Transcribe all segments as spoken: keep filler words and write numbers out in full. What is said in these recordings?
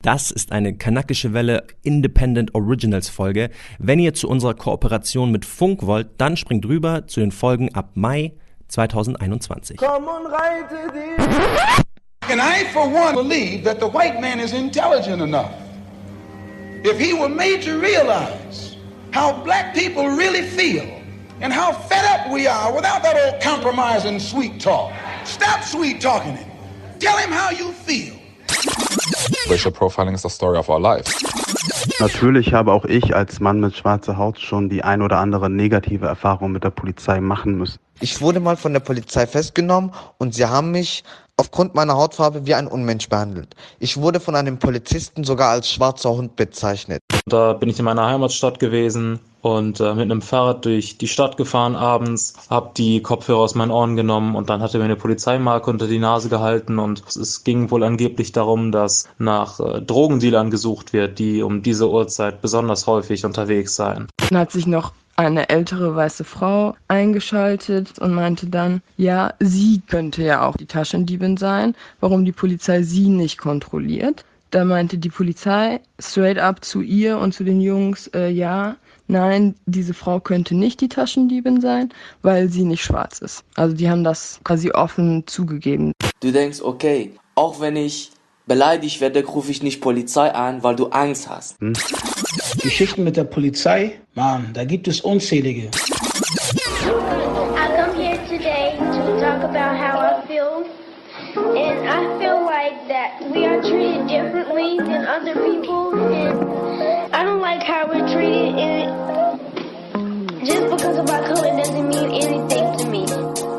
Das ist eine kanakische Welle Independent Originals Folge. Wenn ihr zu unserer Kooperation mit Funk wollt, dann springt rüber zu den Folgen ab Mai zweitausendeinundzwanzig. Komm und reite dich. And I for one believe that the white man is intelligent enough. If he were made to realize how black people really feel and how fed up we are without that old compromising sweet talk. Stop sweet talking him. Tell him how you feel. Racial Profiling is the story of our life. Natürlich habe auch ich als Mann mit schwarzer Haut schon die ein oder andere negative Erfahrung mit der Polizei machen müssen. Ich wurde mal von der Polizei festgenommen und sie haben mich aufgrund meiner Hautfarbe wie ein Unmensch behandelt. Ich wurde von einem Polizisten sogar als schwarzer Hund bezeichnet. Da bin ich in meiner Heimatstadt gewesen und äh, mit einem Fahrrad durch die Stadt gefahren abends, habe die Kopfhörer aus meinen Ohren genommen und dann hatte mir eine Polizeimarke unter die Nase gehalten und es ging wohl angeblich darum, dass nach äh, Drogendealern gesucht wird, die um diese Uhrzeit besonders häufig unterwegs seien. Dann hat sich noch eine ältere weiße Frau eingeschaltet und meinte dann, ja, sie könnte ja auch die Taschendiebin sein, warum die Polizei sie nicht kontrolliert. Da meinte die Polizei straight up zu ihr und zu den Jungs, äh, ja, nein, diese Frau könnte nicht die Taschendiebin sein, weil sie nicht schwarz ist. Also die haben das quasi offen zugegeben. Du denkst, okay, auch wenn ich beleidigt werde, rufe ich nicht Polizei an, weil du Angst hast. Hm? Geschichten mit der Polizei, Mann, da gibt es unzählige. I come here today to talk about how I feel. And I feel like that we are treated differently than other people. And I don't like how we're treated. And just because of our color doesn't mean anything to me.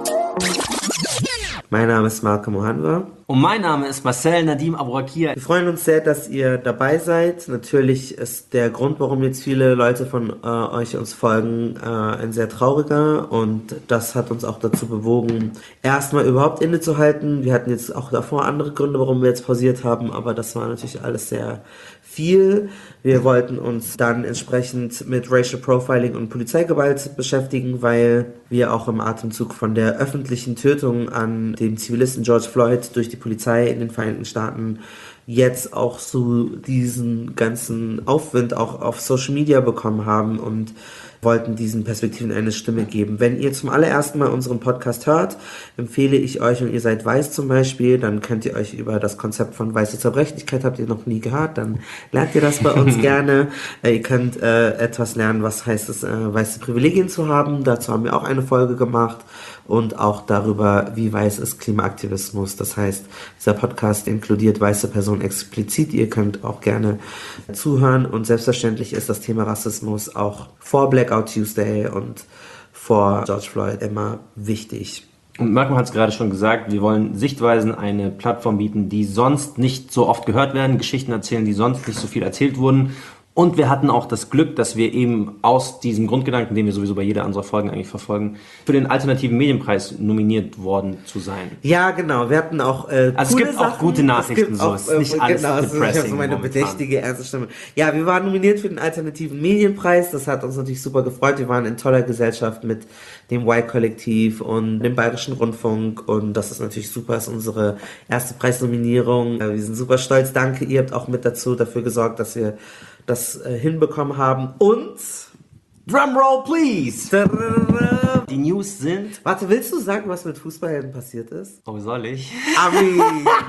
Mein Name ist Malcolm Ohanwa. Und mein Name ist Marcel Nadim Abourakir. Wir freuen uns sehr, dass ihr dabei seid. Natürlich ist der Grund, warum jetzt viele Leute von äh, euch uns folgen, äh, ein sehr trauriger. Und das hat uns auch dazu bewogen, erstmal überhaupt innezuhalten. Wir hatten jetzt auch davor andere Gründe, warum wir jetzt pausiert haben. Aber das war natürlich alles sehr viel. Wir wollten uns dann entsprechend mit Racial Profiling und Polizeigewalt beschäftigen, weil wir auch im Atemzug von der öffentlichen Tötung an dem Zivilisten George Floyd durch die Polizei in den Vereinigten Staaten jetzt auch so diesen ganzen Aufwind auch auf Social Media bekommen haben und wollten diesen Perspektiven eine Stimme geben. Wenn ihr zum allerersten Mal unseren Podcast hört, empfehle ich euch, und ihr seid weiß zum Beispiel, dann könnt ihr euch über das Konzept von weiße Zerbrechlichkeit, habt ihr noch nie gehört, dann lernt ihr das bei uns gerne. Äh, ihr könnt äh, etwas lernen, was heißt es, äh, weiße Privilegien zu haben. Dazu haben wir auch eine Folge gemacht. Und auch darüber, wie weiß ist Klimaaktivismus. Das heißt, dieser Podcast inkludiert weiße Personen explizit. Ihr könnt auch gerne zuhören. Und selbstverständlich ist das Thema Rassismus auch vor Blackout Tuesday und vor George Floyd immer wichtig. Und Malcolm hat es gerade schon gesagt, wir wollen Sichtweisen, eine Plattform bieten, die sonst nicht so oft gehört werden, Geschichten erzählen, die sonst nicht so viel erzählt wurden. Und wir hatten auch das Glück, dass wir eben aus diesem Grundgedanken, den wir sowieso bei jeder unserer Folgen eigentlich verfolgen, für den alternativen Medienpreis nominiert worden zu sein. Ja, genau. Wir hatten auch äh, Also coole es gibt Sachen. auch gute Nachrichten, so auch, ist nicht äh, alles genau, also ich habe so meine momentan. bedächtige, ernste Stimme. Ja, wir waren nominiert für den alternativen Medienpreis. Das hat uns natürlich super gefreut. Wir waren in toller Gesellschaft mit dem Y-Kollektiv und dem Bayerischen Rundfunk und das ist natürlich super, das ist unsere erste Preisnominierung. Wir sind super stolz. Danke, ihr habt auch mit dazu dafür gesorgt, dass wir das äh, hinbekommen haben und Drumroll, please! Die News sind... Warte, willst du sagen, was mit Fußballhelden passiert ist? Oh, soll ich? Ami!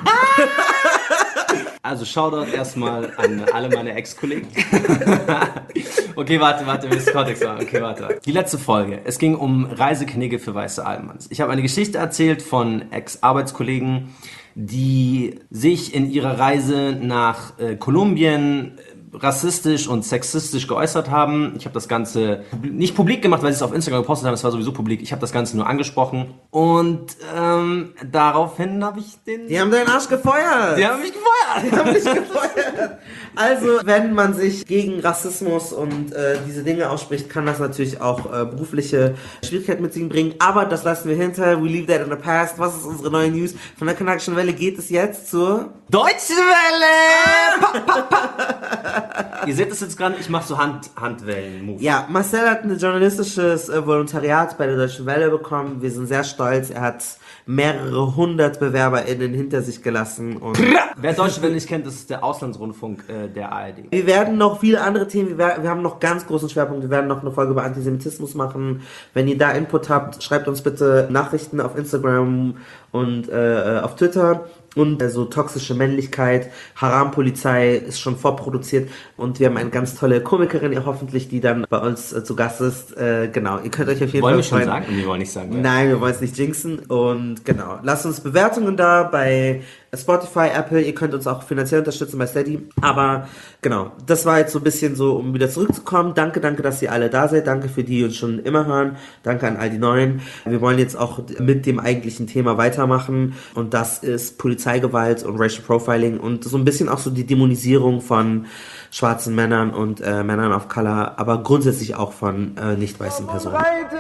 Also Shoutout erstmal an alle meine Ex-Kollegen. Okay, warte, warte, wir müssen Kontext machen. Okay, warte. Die letzte Folge. Es ging um Reiseknigge für weiße Allmanns. Ich habe eine Geschichte erzählt von Ex-Arbeitskollegen, die sich in ihrer Reise nach äh, Kolumbien rassistisch und sexistisch geäußert haben. Ich habe das Ganze nicht publik gemacht, weil sie es auf Instagram gepostet haben. Es war sowieso publik. Ich habe das Ganze nur angesprochen. Und ähm, daraufhin habe ich den... Die haben deinen Arsch gefeuert! Die haben mich gefeuert! Die haben mich gefeuert! Also, wenn man sich gegen Rassismus und äh, diese Dinge ausspricht, kann das natürlich auch äh, berufliche Schwierigkeiten mit sich bringen. Aber das lassen wir hinter. We leave that in the past. Was ist unsere neue News? Von der kanakischen Welle geht es jetzt zur... Deutsche Welle! Pa, pa, pa. Ihr seht es jetzt gerade, ich mache so Hand, Handwellen-Move. Ja, Marcel hat ein journalistisches äh, Volontariat bei der Deutschen Welle bekommen. Wir sind sehr stolz. Er hat mehrere hundert BewerberInnen hinter sich gelassen. Und wer Deutsche Welle nicht kennt, das ist der Auslandsrundfunk äh, der A R D. Wir werden noch viele andere Themen, wir, wir haben noch ganz großen Schwerpunkt, wir werden noch eine Folge über Antisemitismus machen. Wenn ihr da Input habt, schreibt uns bitte Nachrichten auf Instagram und äh, auf Twitter. Und also toxische Männlichkeit, Haram-Polizei ist schon vorproduziert und wir haben eine ganz tolle Komikerin, ihr hoffentlich, die dann bei uns äh, zu Gast ist. Äh, genau, ihr könnt euch auf jeden wollen Fall freuen. Wollen wir schon sagen? Wir wollen nicht sagen. Wer. Nein, wir wollen es nicht jinxen. Und genau, lasst uns Bewertungen da bei Spotify, Apple, ihr könnt uns auch finanziell unterstützen bei Steady. Aber genau, das war jetzt so ein bisschen so, um wieder zurückzukommen. Danke, danke, dass ihr alle da seid. Danke für die, die uns schon immer hören. Danke an all die Neuen. Wir wollen jetzt auch mit dem eigentlichen Thema weitermachen. Und das ist Polizeigewalt und Racial Profiling und so ein bisschen auch so die Dämonisierung von schwarzen Männern und äh, Männern of Color, aber grundsätzlich auch von äh, nicht weißen Personen.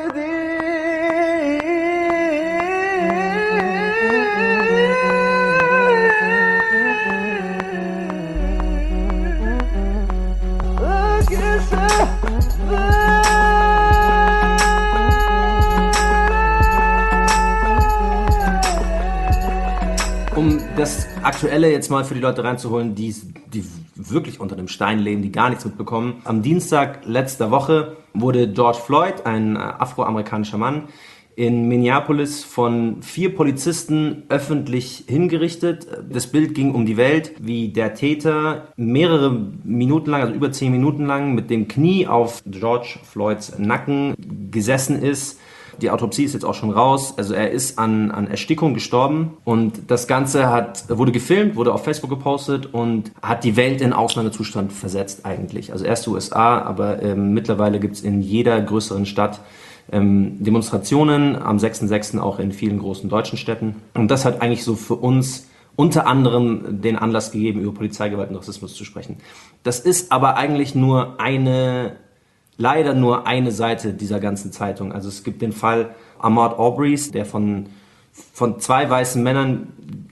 Um das Aktuelle jetzt mal für die Leute reinzuholen, die, die wirklich unter dem Stein leben, die gar nichts mitbekommen. Am Dienstag letzter Woche wurde George Floyd, ein afroamerikanischer Mann, in Minneapolis von vier Polizisten öffentlich hingerichtet. Das Bild ging um die Welt, wie der Täter mehrere Minuten lang, also über zehn Minuten lang, mit dem Knie auf George Floyds Nacken gesessen ist. Die Autopsie ist jetzt auch schon raus. Also er ist an, an Erstickung gestorben und das Ganze hat, wurde gefilmt, wurde auf Facebook gepostet und hat die Welt in Ausnahmezustand versetzt eigentlich. Also erst U S A, aber ähm, mittlerweile gibt es in jeder größeren Stadt ähm, Demonstrationen, am sechster sechster auch in vielen großen deutschen Städten. Und das hat eigentlich so für uns unter anderem den Anlass gegeben, über Polizeigewalt und Rassismus zu sprechen. Das ist aber eigentlich nur eine... leider nur eine Seite dieser ganzen Zeitung. Also es gibt den Fall Ahmaud Arbery's, der von, von zwei weißen Männern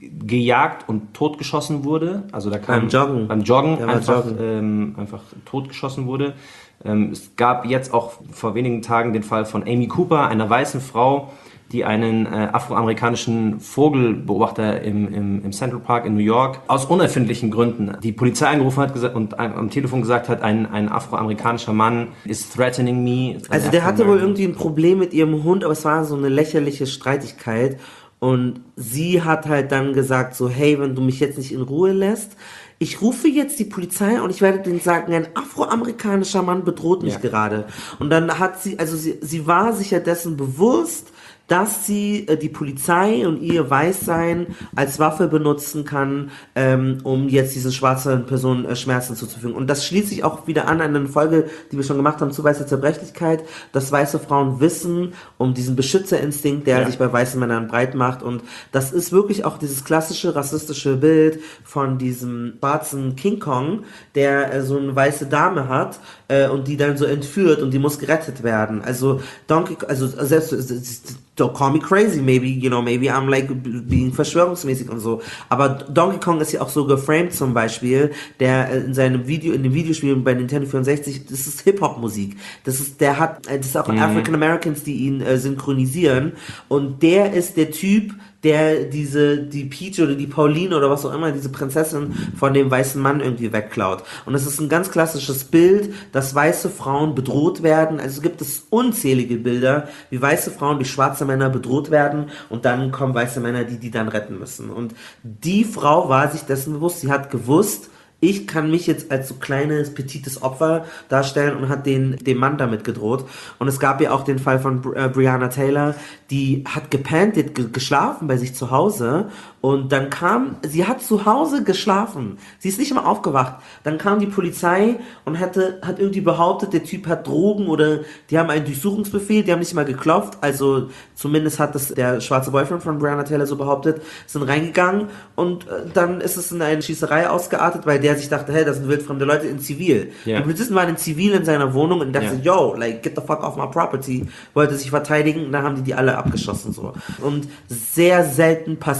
gejagt und totgeschossen wurde. Also da kam beim Joggen, beim Joggen einfach, Joggen. Ähm, einfach totgeschossen wurde. Ähm, es gab jetzt auch vor wenigen Tagen den Fall von Amy Cooper, einer weißen Frau, die einen äh, afroamerikanischen Vogelbeobachter im, im, im Central Park in New York aus unerfindlichen Gründen die Polizei angerufen hat gesagt, und ein, am Telefon gesagt hat, ein, ein afroamerikanischer Mann is threatening me. Also der hatte wohl irgendwie ein Problem mit ihrem Hund, aber es war so eine lächerliche Streitigkeit und sie hat halt dann gesagt so, hey, wenn du mich jetzt nicht in Ruhe lässt, ich rufe jetzt die Polizei und ich werde denen sagen, ein afroamerikanischer Mann bedroht mich ja. gerade. Und dann hat sie, also sie, sie war sich ja dessen bewusst, dass sie äh, die Polizei und ihr Weißsein als Waffe benutzen kann, ähm, um jetzt diesen schwarzen Personen äh, Schmerzen zuzufügen. Und das schließt sich auch wieder an an eine Folge, die wir schon gemacht haben, zu weißer Zerbrechlichkeit, dass weiße Frauen wissen um diesen Beschützerinstinkt, der ja. sich bei weißen Männern breit macht. Und das ist wirklich auch dieses klassische rassistische Bild von diesem schwarzen King Kong, der äh, so eine weiße Dame hat äh, und die dann so entführt und die muss gerettet werden. Also Donkey, also selbst don't call me crazy, maybe, you know, maybe I'm like being verschwörungsmäßig und so. Aber Donkey Kong ist ja auch so geframed zum Beispiel, der in seinem Video, in dem Videospiel bei Nintendo vierundsechzig, das ist Hip-Hop-Musik. Das ist, der hat, das ist auch mhm. African Americans, die ihn äh, synchronisieren. Und der ist der Typ, der diese, die Peach oder die Pauline oder was auch immer, diese Prinzessin von dem weißen Mann irgendwie wegklaut. Und es ist ein ganz klassisches Bild, dass weiße Frauen bedroht werden. Also gibt es unzählige Bilder, wie weiße Frauen durch schwarze Männer bedroht werden und dann kommen weiße Männer, die die dann retten müssen. Und die Frau war sich dessen bewusst. Sie hat gewusst, ich kann mich jetzt als so kleines, petites Opfer darstellen und hat den, dem Mann damit gedroht. Und es gab ja auch den Fall von Bri- äh, Breonna Taylor, die hat gepennt, die hat ge- geschlafen bei sich zu Hause und dann kam, sie hat zu Hause geschlafen. Sie ist nicht mal aufgewacht. Dann kam die Polizei und hatte, hat irgendwie behauptet, der Typ hat Drogen oder die haben einen Durchsuchungsbefehl, die haben nicht mal geklopft. Also zumindest hat das der schwarze Boyfriend von Breonna Taylor so behauptet, sind reingegangen und äh, dann ist es in eine Schießerei ausgeartet, weil der sich dachte, hey, das sind wildfremde Leute in Zivil. Yeah. Die Polizisten waren in Zivil in seiner Wohnung und dachte, yeah. yo, like, get the fuck off my property. Wollte sich verteidigen und dann haben die die alle abgeschossen, so. Und sehr selten passiert wirklich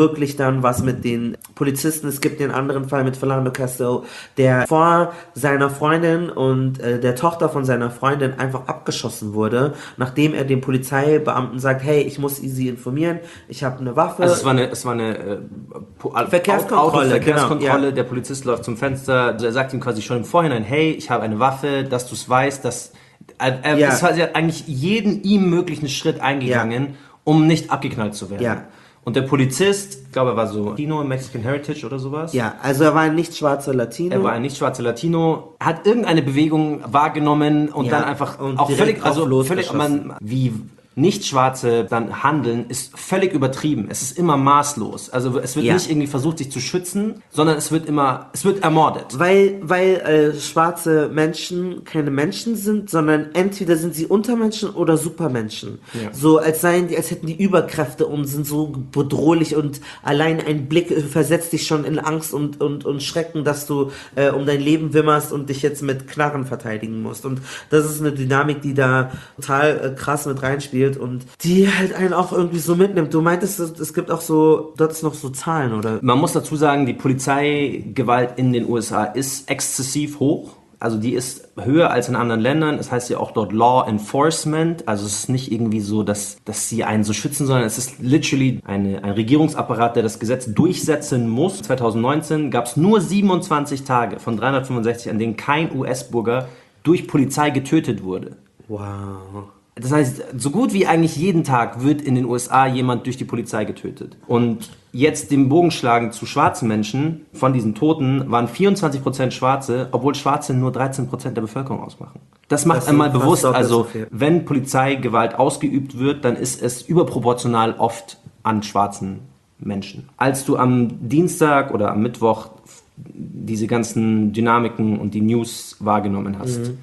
wirklich dann was mit den Polizisten. Es gibt den anderen Fall mit Philando Castile, der vor seiner Freundin und äh, der Tochter von seiner Freundin einfach abgeschossen wurde, nachdem er dem Polizeibeamten sagt, hey, ich muss sie informieren, ich habe eine Waffe. Also es war eine, es war eine äh, Verkehrskontrolle, Verkehrskontrolle, genau, ja. Der Polizist läuft zum Fenster, also er sagt ihm quasi schon im Vorhinein, hey, ich habe eine Waffe, dass du es weißt, dass er, er Ja. ist quasi eigentlich jeden ihm möglichen Schritt eingegangen, Ja. um nicht abgeknallt zu werden. Ja. Und der Polizist, ich glaube, er war so Latino, Mexican Heritage oder sowas. Ja, also er war ein nicht schwarzer Latino. Er war ein nicht schwarzer Latino, hat irgendeine Bewegung wahrgenommen und Ja, dann einfach und auch direkt völlig, also drauf völlig, losgeschossen. man, wie Nicht-Schwarze dann handeln, ist völlig übertrieben. Es ist immer maßlos. Also es wird Ja. nicht irgendwie versucht, sich zu schützen, sondern es wird immer, es wird ermordet. Weil, weil äh, schwarze Menschen keine Menschen sind, sondern entweder sind sie Untermenschen oder Supermenschen. Ja. So als seien die, als hätten die Überkräfte und sind so bedrohlich und allein ein Blick äh, versetzt dich schon in Angst und, und, und Schrecken, dass du äh, um dein Leben wimmerst und dich jetzt mit Knarren verteidigen musst. Und das ist eine Dynamik, die da total äh, krass mit reinspielt und die halt einen auch irgendwie so mitnimmt. Du meintest, es es gibt auch so, dort ist noch so Zahlen, oder? Man muss dazu sagen, die Polizeigewalt in den U S A ist exzessiv hoch. Also die ist höher als in anderen Ländern. Es heißt ja auch dort Law Enforcement. Also es ist nicht irgendwie so, dass, dass sie einen so schützen, sondern es ist literally eine, ein Regierungsapparat, der das Gesetz durchsetzen muss. zwanzig neunzehn gab es nur siebenundzwanzig Tage von dreihundertfünfundsechzig, an denen kein U S-Bürger durch Polizei getötet wurde. Wow. Das heißt, so gut wie eigentlich jeden Tag wird in den U S A jemand durch die Polizei getötet. Und jetzt den Bogen schlagen zu schwarzen Menschen, von diesen Toten waren vierundzwanzig Prozent Schwarze, obwohl Schwarze nur dreizehn Prozent der Bevölkerung ausmachen. Das macht Das einmal ist fast bewusst, doppelt so also viel. wenn Polizeigewalt ausgeübt wird, dann ist es überproportional oft an schwarzen Menschen. Als du am Dienstag oder am Mittwoch diese ganzen Dynamiken und die News wahrgenommen hast, Mhm.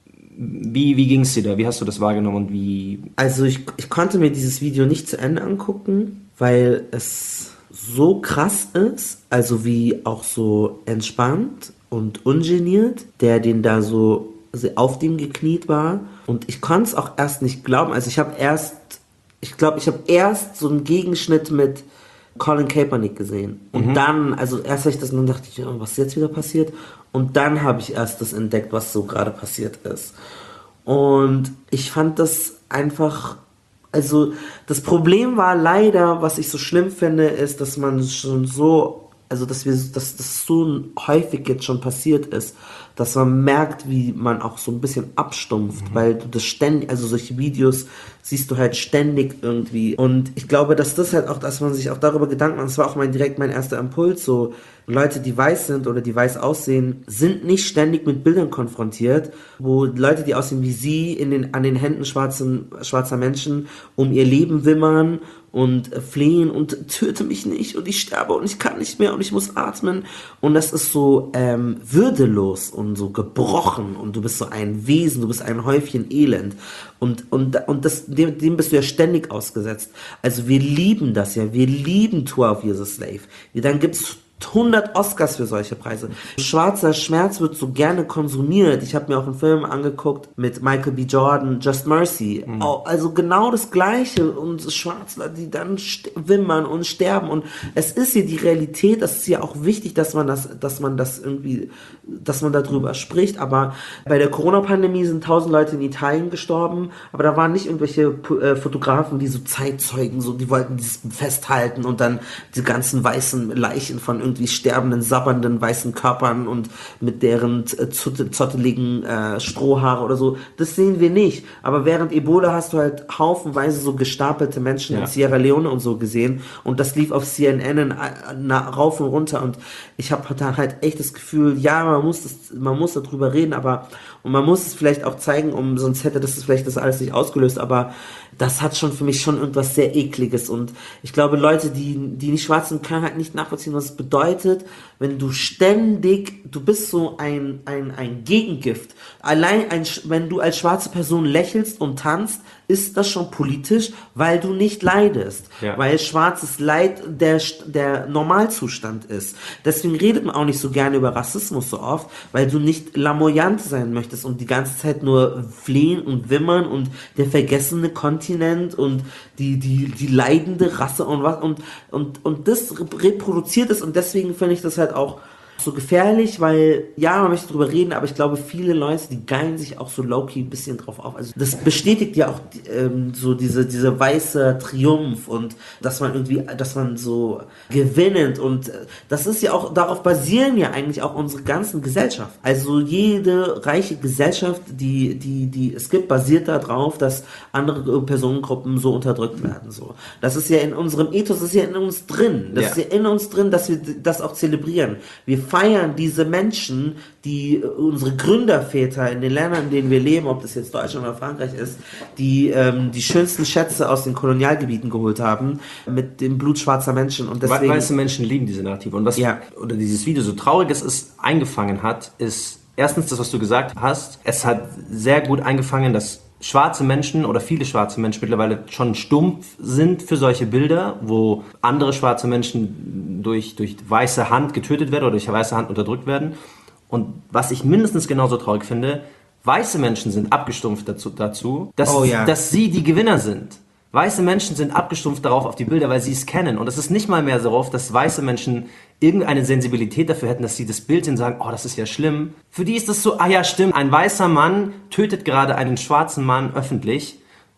Wie, wie ging es dir da? Wie hast du das wahrgenommen und wie... Also ich, ich konnte mir dieses Video nicht zu Ende angucken, weil es so krass ist, also wie auch so entspannt und ungeniert, der den da so auf dem gekniet war. Und ich konnte es auch erst nicht glauben. Also ich habe erst, ich glaube, ich habe erst so einen Gegenschnitt mit Colin Kaepernick gesehen. Und Mhm. dann, also erst habe ich das und dann dachte ich, oh, was ist jetzt wieder passiert? Und dann habe ich erst das entdeckt, was so gerade passiert ist. Und ich fand das einfach, also das Problem war leider, was ich so schlimm finde, ist, dass man schon so, also dass wir, dass das so häufig jetzt schon passiert ist, dass man merkt, wie man auch so ein bisschen abstumpft, mhm. weil du das ständig, also solche Videos siehst du halt ständig irgendwie. Und ich glaube, dass das halt auch, dass man sich auch darüber Gedanken macht, das war auch mein direkt mein erster Impuls, so Leute, die weiß sind oder die weiß aussehen, sind nicht ständig mit Bildern konfrontiert, wo Leute, die aussehen wie sie, in den, an den Händen schwarzen, schwarzer Menschen um ihr Leben wimmern und flehen und töte mich nicht und ich sterbe und ich kann nicht mehr und ich muss atmen. Und das ist so ähm, würdelos und so gebrochen und du bist so ein Wesen, du bist ein Häufchen Elend. Und, und, und das, dem, dem bist du ja ständig ausgesetzt. Also wir lieben das ja, wir lieben twelve Years a Slave. Dann gibt's hundert Oscars für solche Preise. Schwarzer Schmerz wird so gerne konsumiert. Ich habe mir auch einen Film angeguckt mit Michael B. Jordan, Just Mercy. Mhm. Also genau das Gleiche. Und Schwarzler, die dann wimmern und sterben. Und es ist hier die Realität. Das ist ja auch wichtig, dass man das, dass man das irgendwie, dass man darüber spricht. Aber bei der Corona-Pandemie sind tausend Leute in Italien gestorben. Aber da waren nicht irgendwelche äh, Fotografen, die so Zeitzeugen, so, die wollten dieses festhalten und dann die ganzen weißen Leichen von irgendwie sterbenden, sabbernden, weißen Körpern und mit deren zotteligen äh, Strohhaare oder so. Das sehen wir nicht. Aber während Ebola hast du halt haufenweise so gestapelte Menschen ja. in Sierra Leone und so gesehen und das lief auf C N N na, rauf und runter und ich habe da halt echt das Gefühl, ja, man muss das, man muss darüber reden, aber und man muss es vielleicht auch zeigen, um sonst hätte das vielleicht das alles nicht ausgelöst, aber das hat schon für mich schon irgendwas sehr Ekliges und ich glaube, Leute, die, die nicht schwarz sind, können halt nicht nachvollziehen, was es bedeutet, wenn du ständig, du bist so ein, ein, ein Gegengift. Allein, ein, wenn du als schwarze Person lächelst und tanzt, ist das schon politisch, weil du nicht leidest. Ja. Weil schwarzes Leid der, der Normalzustand ist. Deswegen redet man auch nicht so gerne über Rassismus so oft, weil du nicht lamoyant sein möchtest und die ganze Zeit nur flehen und wimmern und der vergessene Kontinent und die, die, die leidende Rasse und was und, und, und das reproduziert es und deswegen finde ich das halt auch so gefährlich, weil, ja, man möchte drüber reden, aber ich glaube, viele Leute, die geilen sich auch so low-key ein bisschen drauf auf. Also das bestätigt ja auch ähm, so diese, diese weiße Triumph und dass man irgendwie, dass man so gewinnend und äh, das ist ja auch, darauf basieren ja eigentlich auch unsere ganzen Gesellschaft. Also jede reiche Gesellschaft, die, die, die es gibt, basiert darauf, dass andere Personengruppen so unterdrückt werden, so. Das ist ja in unserem Ethos, das ist ja in uns drin. Das ja. ist ja in uns drin, dass wir das auch zelebrieren. Wir feiern diese Menschen, die unsere Gründerväter in den Ländern, in denen wir leben, ob das jetzt Deutschland oder Frankreich ist, die ähm, die schönsten Schätze aus den Kolonialgebieten geholt haben, mit dem Blut schwarzer Menschen. Und deswegen, weiße Menschen lieben diese Narrative. Und was ja. oder dieses Video, so traurig es ist, eingefangen hat, ist erstens das, was du gesagt hast. Es hat sehr gut eingefangen, dass schwarze Menschen oder viele schwarze Menschen mittlerweile schon stumpf sind für solche Bilder, wo andere schwarze Menschen durch, durch weiße Hand getötet werden oder durch weiße Hand unterdrückt werden. Und was ich mindestens genauso traurig finde, weiße Menschen sind abgestumpft dazu, dazu dass, oh, ja. dass sie die Gewinner sind. Weiße Menschen sind abgestumpft darauf auf die Bilder, weil sie es kennen. Und es ist nicht mal mehr darauf, dass weiße Menschen irgendeine Sensibilität dafür hätten, dass sie das Bild sehen und sagen, oh, das ist ja schlimm. Für die ist das so, ah ja, stimmt, ein weißer Mann tötet gerade einen schwarzen Mann öffentlich.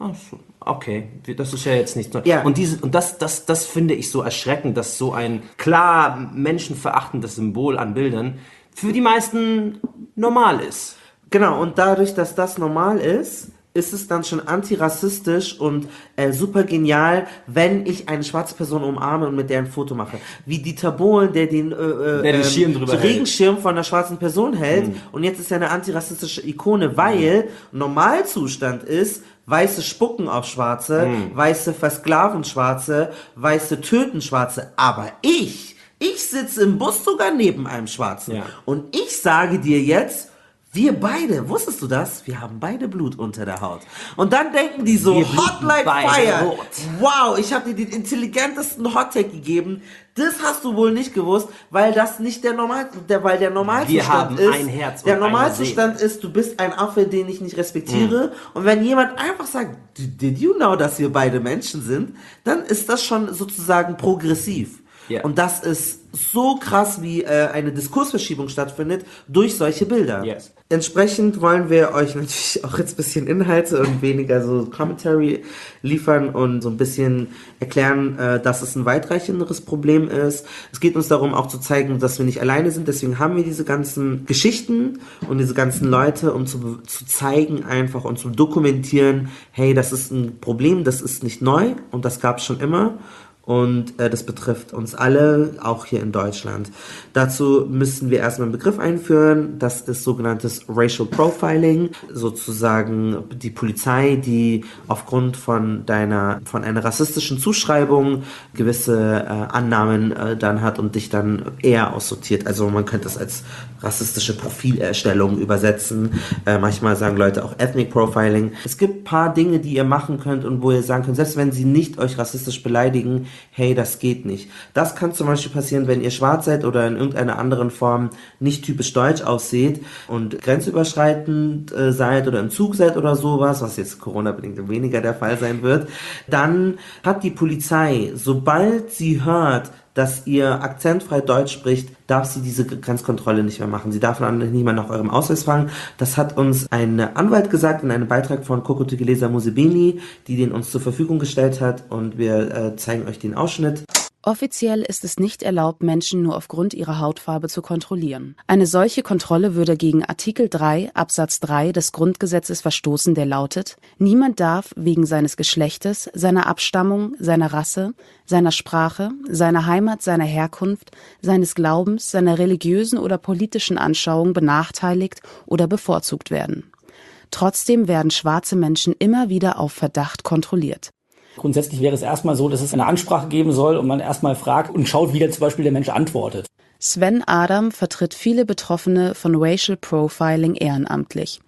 Okay, das ist ja jetzt nicht so. Ja. Und, diese, und das, das, das finde ich so erschreckend, dass so ein klar menschenverachtendes Symbol an Bildern für die meisten normal ist. Genau, und dadurch, dass das normal ist, ist es dann schon antirassistisch und äh, super genial, wenn ich eine schwarze Person umarme und mit der ein Foto mache. Wie Dieter Bohlen, der den, äh, äh, der den Schirm drüber so Regenschirm von einer schwarzen Person hält mhm. und jetzt ist er eine antirassistische Ikone, weil mhm. Normalzustand ist, Weiße spucken auf Schwarze, mhm. Weiße versklaven Schwarze, Weiße töten Schwarze, aber ich, ich sitze im Bus sogar neben einem Schwarzen ja. und ich sage dir jetzt, wir beide, wusstest du das? Wir haben beide Blut unter der Haut. Und dann denken die so, Hot like Fire. Rot. Wow, ich habe dir den intelligentesten Hottake gegeben. Das hast du wohl nicht gewusst, weil das nicht der Normal, der, weil der Normalzustand ist. Ein Herz der Normalzustand ist, du bist ein Affe, den ich nicht respektiere. Mhm. Und wenn jemand einfach sagt, did you know, dass wir beide Menschen sind, dann ist das schon sozusagen progressiv. Yeah. Und das ist so krass, wie äh, eine Diskursverschiebung stattfindet durch solche Bilder. Yes. Entsprechend wollen wir euch natürlich auch jetzt ein bisschen Inhalte und weniger so Commentary liefern und so ein bisschen erklären, äh, dass es ein weitreichenderes Problem ist. Es geht uns darum, auch zu zeigen, dass wir nicht alleine sind. Deswegen haben wir diese ganzen Geschichten und diese ganzen Leute, um zu, zu zeigen einfach und zu dokumentieren, hey, das ist ein Problem, das ist nicht neu und das gab es schon immer. Und äh, das betrifft uns alle, auch hier in Deutschland. Dazu müssen wir erstmal einen Begriff einführen. Das ist sogenanntes Racial Profiling, sozusagen die Polizei, die aufgrund von deiner, von einer rassistischen Zuschreibung gewisse äh, Annahmen äh, dann hat und dich dann eher aussortiert. Also man könnte es als rassistische Profilerstellung übersetzen. Äh, manchmal sagen Leute auch Ethnic Profiling. Es gibt ein paar Dinge, die ihr machen könnt und wo ihr sagen könnt, selbst wenn sie nicht euch rassistisch beleidigen, hey, das geht nicht. Das kann zum Beispiel passieren, wenn ihr schwarz seid oder in irgendeiner anderen Form nicht typisch deutsch aussieht und grenzüberschreitend äh, seid oder im Zug seid oder sowas, was jetzt Corona-bedingt weniger der Fall sein wird, dann hat die Polizei, sobald sie hört, dass ihr akzentfrei Deutsch spricht, darf sie diese Grenzkontrolle nicht mehr machen. Sie darf dann nicht mehr nach eurem Ausweis fragen. Das hat uns ein Anwalt gesagt in einem Beitrag von Coco Tegelesa Musebeni, die den uns zur Verfügung gestellt hat und wir äh, zeigen euch den Ausschnitt. Offiziell ist es nicht erlaubt, Menschen nur aufgrund ihrer Hautfarbe zu kontrollieren. Eine solche Kontrolle würde gegen Artikel drei Absatz drei des Grundgesetzes verstoßen, der lautet: Niemand darf wegen seines Geschlechtes, seiner Abstammung, seiner Rasse, seiner Sprache, seiner Heimat, seiner Herkunft, seines Glaubens, seiner religiösen oder politischen Anschauung benachteiligt oder bevorzugt werden. Trotzdem werden schwarze Menschen immer wieder auf Verdacht kontrolliert. Grundsätzlich wäre es erstmal so, dass es eine Ansprache geben soll und man erstmal fragt und schaut, wie dann zum Beispiel der Mensch antwortet. Sven Adam vertritt viele Betroffene von Racial Profiling ehrenamtlich.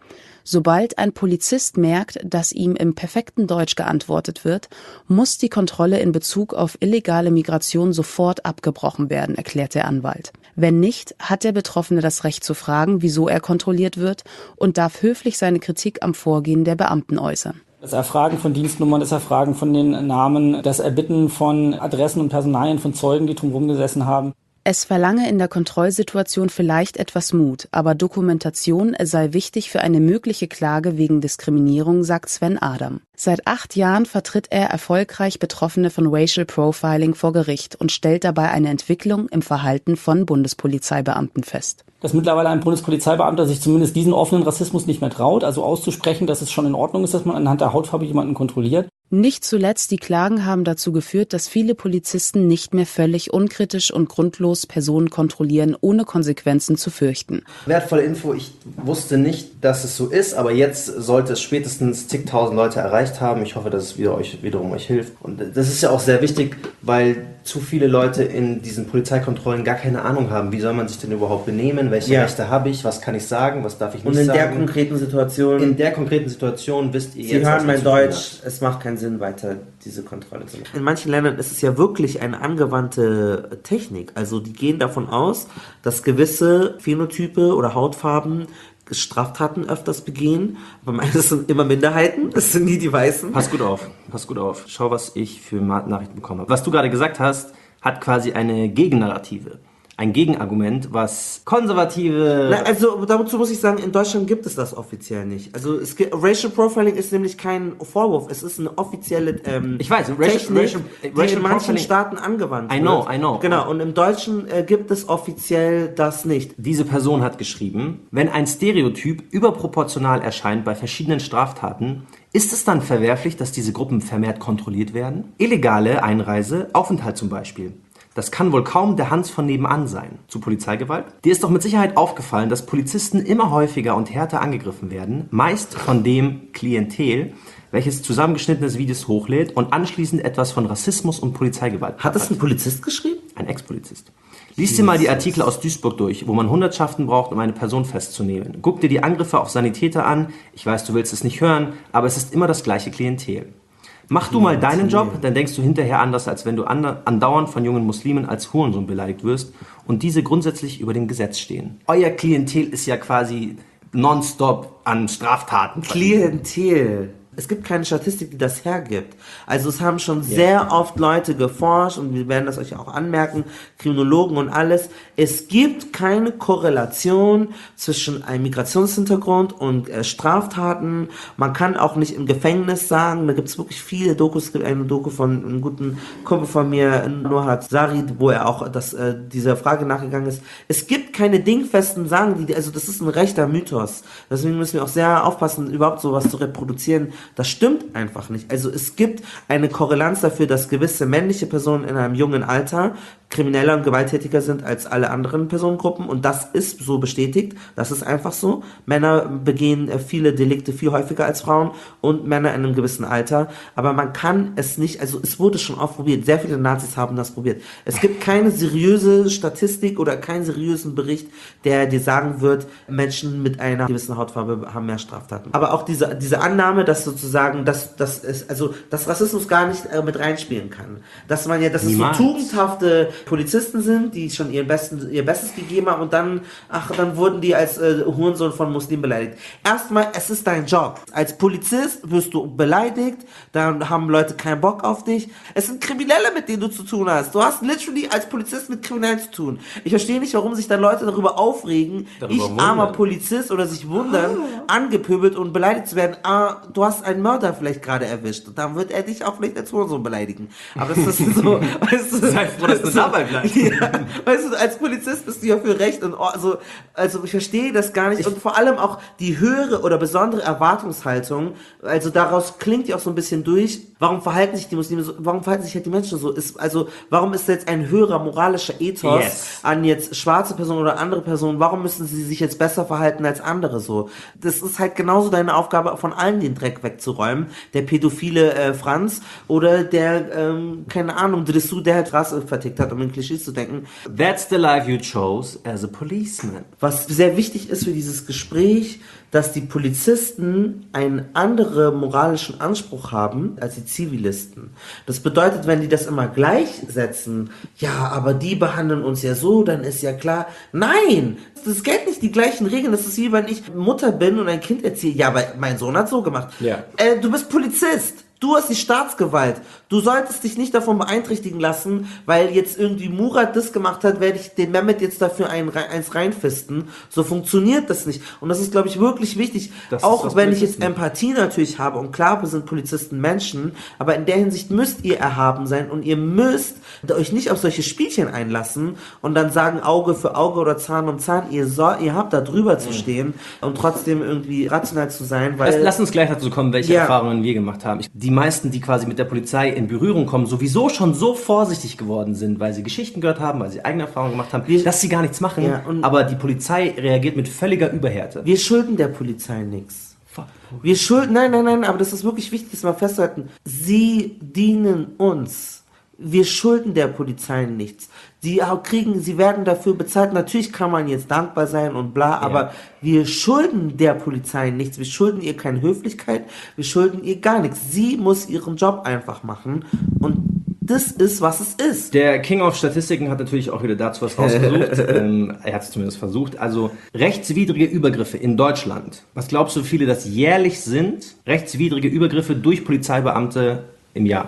Sobald ein Polizist merkt, dass ihm im perfekten Deutsch geantwortet wird, muss die Kontrolle in Bezug auf illegale Migration sofort abgebrochen werden, erklärt der Anwalt. Wenn nicht, hat der Betroffene das Recht zu fragen, wieso er kontrolliert wird, und darf höflich seine Kritik am Vorgehen der Beamten äußern. Das Erfragen von Dienstnummern, das Erfragen von den Namen, das Erbitten von Adressen und Personalien von Zeugen, die drumherum gesessen haben. Es verlange in der Kontrollsituation vielleicht etwas Mut, aber Dokumentation sei wichtig für eine mögliche Klage wegen Diskriminierung, sagt Sven Adam. Seit acht Jahren vertritt er erfolgreich Betroffene von Racial Profiling vor Gericht und stellt dabei eine Entwicklung im Verhalten von Bundespolizeibeamten fest. Dass mittlerweile ein Bundespolizeibeamter sich zumindest diesen offenen Rassismus nicht mehr traut, also auszusprechen, dass es schon in Ordnung ist, dass man anhand der Hautfarbe jemanden kontrolliert. Nicht zuletzt die Klagen haben dazu geführt, dass viele Polizisten nicht mehr völlig unkritisch und grundlos Personen kontrollieren, ohne Konsequenzen zu fürchten. Wertvolle Info, ich wusste nicht, dass es so ist, aber jetzt sollte es spätestens zigtausend Leute erreicht haben. Ich hoffe, dass es wieder euch, wiederum euch hilft. Und das ist ja auch sehr wichtig, weil zu viele Leute in diesen Polizeikontrollen gar keine Ahnung haben. Wie soll man sich denn überhaupt benehmen? Welche Ja. Rechte habe ich? Was kann ich sagen? Was darf ich nicht Und in sagen? der konkreten Situation... In der konkreten Situation wisst ihr Sie jetzt, was hören ihr mein zu tun Deutsch, habt. es macht keinen Sinn, weiter diese Kontrolle zu machen. In manchen Ländern ist es ja wirklich eine angewandte Technik. Also die gehen davon aus, dass gewisse Phänotype oder Hautfarben Straftaten öfters begehen. Aber meistens sind immer Minderheiten, es sind nie die Weißen. Pass gut auf, pass gut auf. Schau, was ich für Nachrichten bekommen habe. Was du gerade gesagt hast, hat quasi eine Gegennarrative. Ein Gegenargument, was konservative... Na, also dazu muss ich sagen, in Deutschland gibt es das offiziell nicht. Also es gibt, Racial Profiling ist nämlich kein Vorwurf, es ist eine offizielle ähm, ich weiß, Racial, Technik, Racial, die Racial in manchen Profiling, Staaten angewandt I wird. know, I know. Genau, und im Deutschen äh, gibt es offiziell das nicht. Diese Person hat geschrieben, wenn ein Stereotyp überproportional erscheint bei verschiedenen Straftaten, ist es dann verwerflich, dass diese Gruppen vermehrt kontrolliert werden? Illegale Einreise, Aufenthalt zum Beispiel. Das kann wohl kaum der Hans von nebenan sein. Zu Polizeigewalt? Dir ist doch mit Sicherheit aufgefallen, dass Polizisten immer häufiger und härter angegriffen werden, meist von dem Klientel, welches zusammengeschnittene Videos hochlädt und anschließend etwas von Rassismus und Polizeigewalt. Hat das ein Polizist geschrieben? Ein Ex-Polizist. Lies dir mal die Artikel aus Duisburg durch, wo man Hundertschaften braucht, um eine Person festzunehmen. Guck dir die Angriffe auf Sanitäter an. Ich weiß, du willst es nicht hören, aber es ist immer das gleiche Klientel. Mach du mal deinen Job, dann denkst du hinterher anders, als wenn du andauernd von jungen Muslimen als Hurensohn beleidigt wirst und diese grundsätzlich über dem Gesetz stehen. Euer Klientel ist ja quasi nonstop an Straftaten. Klientel. Es gibt keine Statistik, die das hergibt. Also es haben schon sehr yeah. oft Leute geforscht und wir werden das euch auch anmerken, Kriminologen und alles. Es gibt keine Korrelation zwischen einem Migrationshintergrund und äh, Straftaten. Man kann auch nicht im Gefängnis sagen, da gibt es wirklich viele Dokus. Es gibt eine Doku von einem guten Kumpel von mir, Nohat Sarid, wo er auch das, äh, dieser Frage nachgegangen ist. Es gibt keine dingfesten Sagen, die, also das ist ein rechter Mythos. Deswegen müssen wir auch sehr aufpassen, überhaupt sowas zu reproduzieren. Das stimmt einfach nicht. Also es gibt eine Korrelanz dafür, dass gewisse männliche Personen in einem jungen Alter krimineller und gewalttätiger sind als alle anderen Personengruppen und das ist so bestätigt. Das ist einfach so. Männer begehen viele Delikte viel häufiger als Frauen und Männer in einem gewissen Alter. Aber man kann es nicht, also es wurde schon oft probiert. Sehr viele Nazis haben das probiert. Es gibt keine seriöse Statistik oder keinen seriösen Bericht, der dir sagen wird, Menschen mit einer gewissen Hautfarbe haben mehr Straftaten. Aber auch diese, diese Annahme, dass sozusagen, dass, dass es, also, dass Rassismus gar nicht äh, mit reinspielen kann. Dass man ja, dass Niemals. es so tugendhafte Polizisten sind, die schon ihren Besten, ihr Bestes gegeben haben und dann, ach, dann wurden die als äh, Hurensohn von Muslimen beleidigt. Erstmal, es ist dein Job. Als Polizist wirst du beleidigt, dann haben Leute keinen Bock auf dich. Es sind Kriminelle, mit denen du zu tun hast. Du hast literally als Polizist mit Kriminellen zu tun. Ich verstehe nicht, warum sich dann Leute darüber aufregen, darüber ich wundern. armer Polizist oder sich wundern, oh. angepöbelt und beleidigt zu werden. Ah, du hast einen Mörder vielleicht gerade erwischt und dann wird er dich auch vielleicht als Hurensohn beleidigen. Aber das ist so, weißt du, sei froh, dass du dabei bleibst. Ja, weißt du, als Polizist bist du ja für Recht und also, also ich verstehe das gar nicht ich und vor allem auch die höhere oder besondere Erwartungshaltung, also daraus klingt ja auch so ein bisschen durch, warum verhalten sich die Muslime so, warum verhalten sich halt die Menschen so, ist, also warum ist jetzt ein höherer moralischer Ethos yes. an jetzt schwarze Personen oder andere Personen, warum müssen sie sich jetzt besser verhalten als andere so? Das ist halt genauso deine Aufgabe, von allen den Dreck wegzuräumen, der pädophile äh, Franz oder der, ähm, keine Ahnung, Dressou, der halt Rasse vertickt hat um in Klischees zu denken. That's the life you chose as a policeman. Was sehr wichtig ist für dieses Gespräch, dass die Polizisten einen anderen moralischen Anspruch haben als die Zivilisten. Das bedeutet, wenn die das immer gleichsetzen, ja, aber die behandeln uns ja so, dann ist ja klar, nein, das gilt nicht die gleichen Regeln. Das ist wie wenn ich Mutter bin und ein Kind erziehe, ja, aber mein Sohn hat so gemacht. Ja. Äh, du bist Polizist. Du hast die Staatsgewalt. Du solltest dich nicht davon beeinträchtigen lassen, weil jetzt irgendwie Murat das gemacht hat, werde ich den Mehmet jetzt dafür ein, eins reinfisten. So funktioniert das nicht. Und das ist, glaube ich, wirklich wichtig. Das auch wenn ich jetzt Empathie natürlich habe. Und klar, wir sind Polizisten Menschen. Aber in der Hinsicht müsst ihr erhaben sein. Und ihr müsst euch nicht auf solche Spielchen einlassen und dann sagen Auge für Auge oder Zahn um Zahn. Ihr, soll, ihr habt da drüber zu stehen und trotzdem irgendwie rational zu sein. Weil lass, lass uns gleich dazu kommen, welche ja. Erfahrungen wir gemacht haben. Ich, die meisten, die quasi mit der Polizei in Berührung kommen, sowieso schon so vorsichtig geworden sind, weil sie Geschichten gehört haben, weil sie eigene Erfahrungen gemacht haben, wir, dass sie gar nichts machen. Ja, aber die Polizei reagiert mit völliger Überhärte. Wir schulden der Polizei nichts. Wir schulden, nein, nein, nein, aber das ist wirklich wichtig, das mal festzuhalten. Sie dienen uns. Wir schulden der Polizei nichts. Die kriegen, sie werden dafür bezahlt. Natürlich kann man jetzt dankbar sein und bla, aber ja. wir schulden der Polizei nichts. Wir schulden ihr keine Höflichkeit. Wir schulden ihr gar nichts. Sie muss ihren Job einfach machen und das ist, was es ist. Der King of Statistiken hat natürlich auch wieder dazu was rausgesucht. ähm, er hat es zumindest versucht. Also rechtswidrige Übergriffe in Deutschland. Was glaubst du, wie viele das jährlich sind? Rechtswidrige Übergriffe durch Polizeibeamte im Jahr.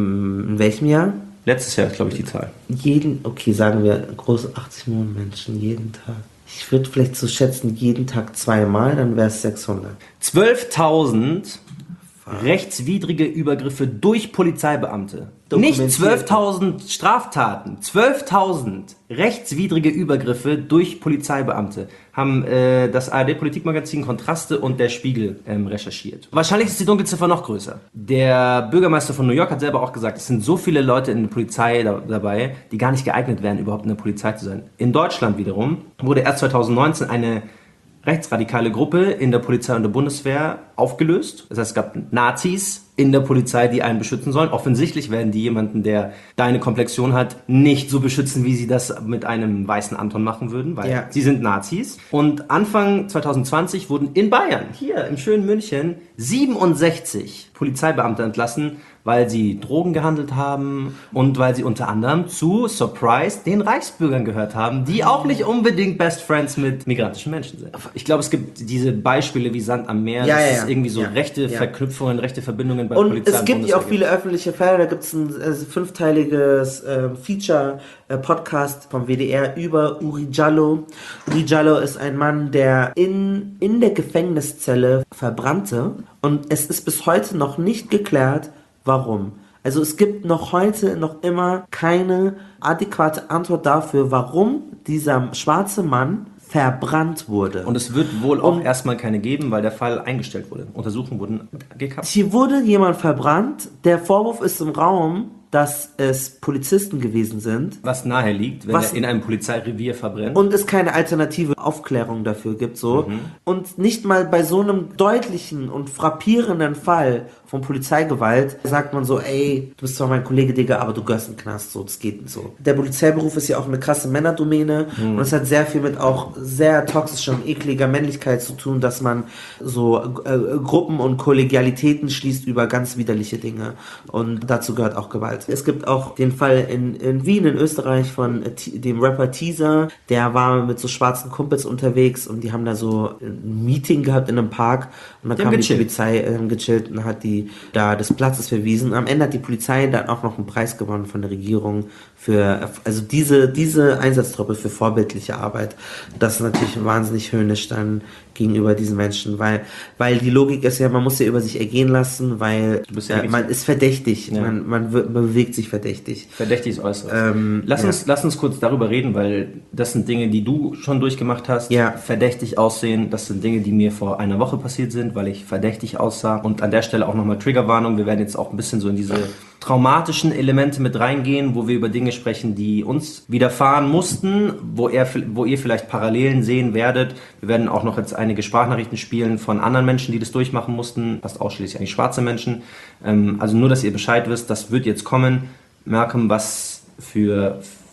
In welchem Jahr? Letztes Jahr ist, glaube ich, die Zahl. Jeden, okay, sagen wir große achtzig Millionen Menschen jeden Tag. Ich würde vielleicht so schätzen, jeden Tag zweimal, dann wäre es sechshundert. zwölftausend rechtswidrige Übergriffe durch Polizeibeamte. Nicht zwölftausend Straftaten, zwölftausend rechtswidrige Übergriffe durch Polizeibeamte haben äh, das A R D-Politikmagazin Kontraste und der Spiegel ähm, recherchiert. Wahrscheinlich ist die Dunkelziffer noch größer. Der Bürgermeister von New York hat selber auch gesagt, es sind so viele Leute in der Polizei da, dabei, die gar nicht geeignet wären, überhaupt in der Polizei zu sein. In Deutschland wiederum wurde erst zweitausendneunzehn eine rechtsradikale Gruppe in der Polizei und der Bundeswehr aufgelöst. Das heißt, es gab Nazis in der Polizei, die einen beschützen sollen. Offensichtlich werden die jemanden, der deine Komplexion hat, nicht so beschützen, wie sie das mit einem weißen Anton machen würden, weil ja. sie sind Nazis. Und Anfang zweitausendzwanzig wurden in Bayern, hier im schönen München, siebenundsechzig Polizeibeamte entlassen, weil sie Drogen gehandelt haben und weil sie unter anderem zu, Surprise, den Reichsbürgern gehört haben, die auch nicht unbedingt Best Friends mit migrantischen Menschen sind. Ich glaube, es gibt diese Beispiele wie Sand am Meer, ja, das ja, ist irgendwie so ja, rechte ja. Verknüpfungen, rechte Verbindungen bei und Polizei. Und es gibt ja auch viele öffentliche Fälle, da gibt es ein äh, fünfteiliges äh, Feature-Podcast äh, vom W D R über Uri Jallo. Uri Jallo ist ein Mann, der in, in der Gefängniszelle verbrannte und es ist bis heute noch nicht geklärt, warum. Also es gibt noch heute noch immer keine adäquate Antwort dafür, warum dieser schwarze Mann verbrannt wurde. Und es wird wohl auch und erstmal keine geben, weil der Fall eingestellt wurde. Untersuchungen wurden gekappt. Hier wurde jemand verbrannt. Der Vorwurf ist im Raum, dass es Polizisten gewesen sind. Was nahe liegt, wenn was, er in einem Polizeirevier verbrennt. Und es keine alternative Aufklärung dafür gibt. so mhm. Und nicht mal bei so einem deutlichen und frappierenden Fall von Polizeigewalt sagt man so, ey, du bist zwar mein Kollege, Digga, aber du gehörst in den Knast, so, das geht nicht so. Der Polizeiberuf ist ja auch eine krasse Männerdomäne mhm. und es hat sehr viel mit auch sehr toxischer und ekliger Männlichkeit zu tun, dass man so äh, Gruppen und Kollegialitäten schließt über ganz widerliche Dinge und dazu gehört auch Gewalt. Es gibt auch den Fall in, in Wien, in Österreich, von äh, dem Rapper Teaser, der war mit so schwarzen Kumpels unterwegs und die haben da so ein Meeting gehabt in einem Park und dann kam die Polizei äh, gechillt und hat die da des Platzes verwiesen. Am Ende hat die Polizei dann auch noch einen Preis gewonnen von der Regierung für, also diese, diese Einsatztruppe für vorbildliche Arbeit. Das ist natürlich wahnsinnig höhnisch dann gegenüber diesen Menschen, weil, weil die Logik ist ja, man muss ja über sich ergehen lassen, weil ja, man ist verdächtig, ja. man, man, man bewegt sich verdächtig. Verdächtig ist äußerst. Ähm, lass, ja. uns, lass uns kurz darüber reden, weil das sind Dinge, die du schon durchgemacht hast. Ja. Verdächtig aussehen, das sind Dinge, die mir vor einer Woche passiert sind, weil ich verdächtig aussah. Und an der Stelle auch nochmal Triggerwarnung, wir werden jetzt auch ein bisschen so in diese traumatischen Elemente mit reingehen, wo wir über Dinge sprechen, die uns widerfahren mussten, wo, er, wo ihr vielleicht Parallelen sehen werdet. Wir werden auch noch jetzt einige Sprachnachrichten spielen von anderen Menschen, die das durchmachen mussten, fast ausschließlich eigentlich schwarze Menschen. Ähm, also nur, dass ihr Bescheid wisst, das wird jetzt kommen. Malcolm, was für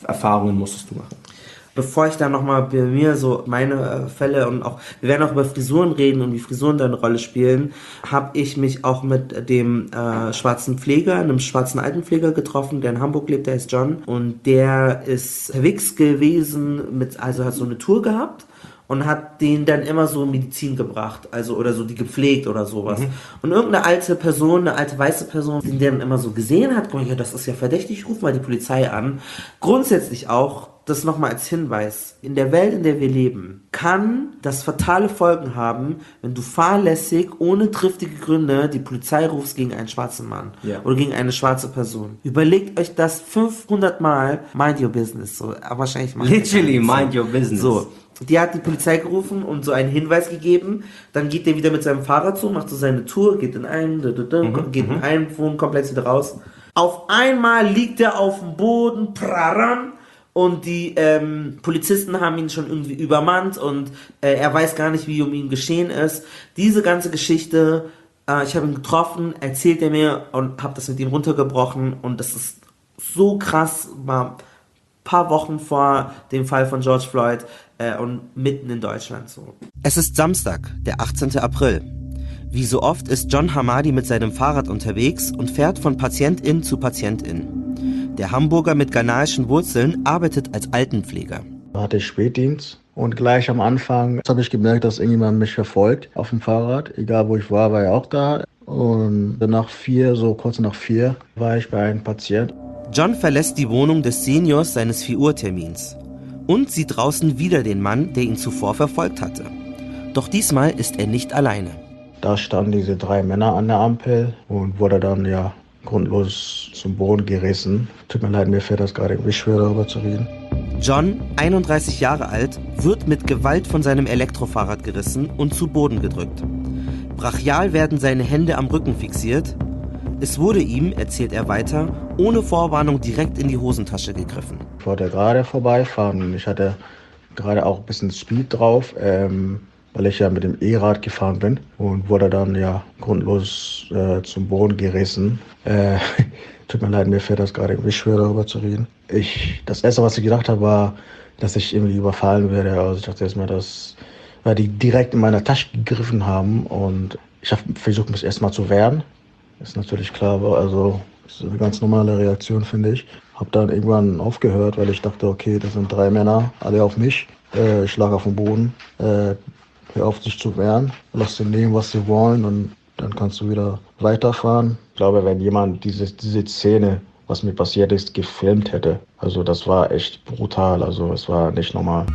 Erfahrungen musstest du machen? Bevor ich dann nochmal bei mir so meine Fälle und auch, wir werden auch über Frisuren reden und wie Frisuren da eine Rolle spielen, habe ich mich auch mit dem äh, schwarzen Pfleger, einem schwarzen Altenpfleger getroffen, der in Hamburg lebt, der heißt John. Und der ist unterwegs gewesen, mit, also hat so eine Tour gehabt. Und hat denen dann immer so Medizin gebracht, also oder so die gepflegt oder sowas. Mhm. Und irgendeine alte Person, eine alte weiße Person, die den immer so gesehen hat, ja, das ist ja verdächtig, ruf mal die Polizei an. Grundsätzlich auch, das nochmal als Hinweis, in der Welt, in der wir leben, kann das fatale Folgen haben, wenn du fahrlässig, ohne triftige Gründe, die Polizei rufst gegen einen schwarzen Mann ja. oder gegen eine schwarze Person. Überlegt euch das fünfhundert Mal, mind your business. So, aber wahrscheinlich Literally mind your business. So. Die hat die Polizei gerufen und so einen Hinweis gegeben. Dann geht der wieder mit seinem Fahrrad zu, macht so seine Tour, geht in einen, mhm, geht in einen Wohnkomplex wieder raus. Auf einmal liegt er auf dem Boden, praran, und die ähm, Polizisten haben ihn schon irgendwie übermannt und äh, er weiß gar nicht, wie um ihn geschehen ist. Diese ganze Geschichte, äh, ich habe ihn getroffen, erzählt er mir und habe das mit ihm runtergebrochen und das ist so krass, war paar Wochen vor dem Fall von George Floyd äh, und mitten in Deutschland so. Es ist Samstag, der achtzehnten April. Wie so oft ist John Hamadi mit seinem Fahrrad unterwegs und fährt von Patientin zu Patientin. Der Hamburger mit ghanaischen Wurzeln arbeitet als Altenpfleger. Da hatte ich Spätdienst und gleich am Anfang habe ich gemerkt, dass irgendjemand mich verfolgt auf dem Fahrrad. Egal wo ich war, war er auch da. Und nach vier, so kurz nach vier, war ich bei einem Patienten. John verlässt die Wohnung des Seniors seines vier Uhr Termins und sieht draußen wieder den Mann, der ihn zuvor verfolgt hatte. Doch diesmal ist er nicht alleine. Da standen diese drei Männer an der Ampel und wurde dann ja grundlos zum Boden gerissen. Tut mir leid, mir fällt das gerade irgendwie schwer, darüber zu reden. John, einunddreißig Jahre alt, wird mit Gewalt von seinem Elektrofahrrad gerissen und zu Boden gedrückt. Brachial werden seine Hände am Rücken fixiert. Es wurde ihm, erzählt er weiter, ohne Vorwarnung direkt in die Hosentasche gegriffen. Ich wollte gerade vorbeifahren und ich hatte gerade auch ein bisschen Speed drauf, ähm, weil ich ja mit dem E-Rad gefahren bin und wurde dann ja grundlos äh, zum Boden gerissen. Äh, tut mir leid, mir fällt das gerade irgendwie schwer, darüber zu reden. Ich, das Erste, was ich gedacht habe, war, dass ich irgendwie überfallen werde. Also ich dachte erstmal, dass weil die direkt in meiner Tasche gegriffen haben und ich habe versucht, mich erstmal zu wehren. Ist natürlich klar, also das ist eine ganz normale Reaktion, finde ich. Hab dann irgendwann aufgehört, weil ich dachte, okay, das sind drei Männer, alle auf mich. Äh, ich lag auf dem Boden. Äh, hör auf, sich zu wehren. Lass sie nehmen, was sie wollen und dann kannst du wieder weiterfahren. Ich glaube, wenn jemand diese, diese Szene, was mir passiert ist, gefilmt hätte, also das war echt brutal, also es war nicht normal.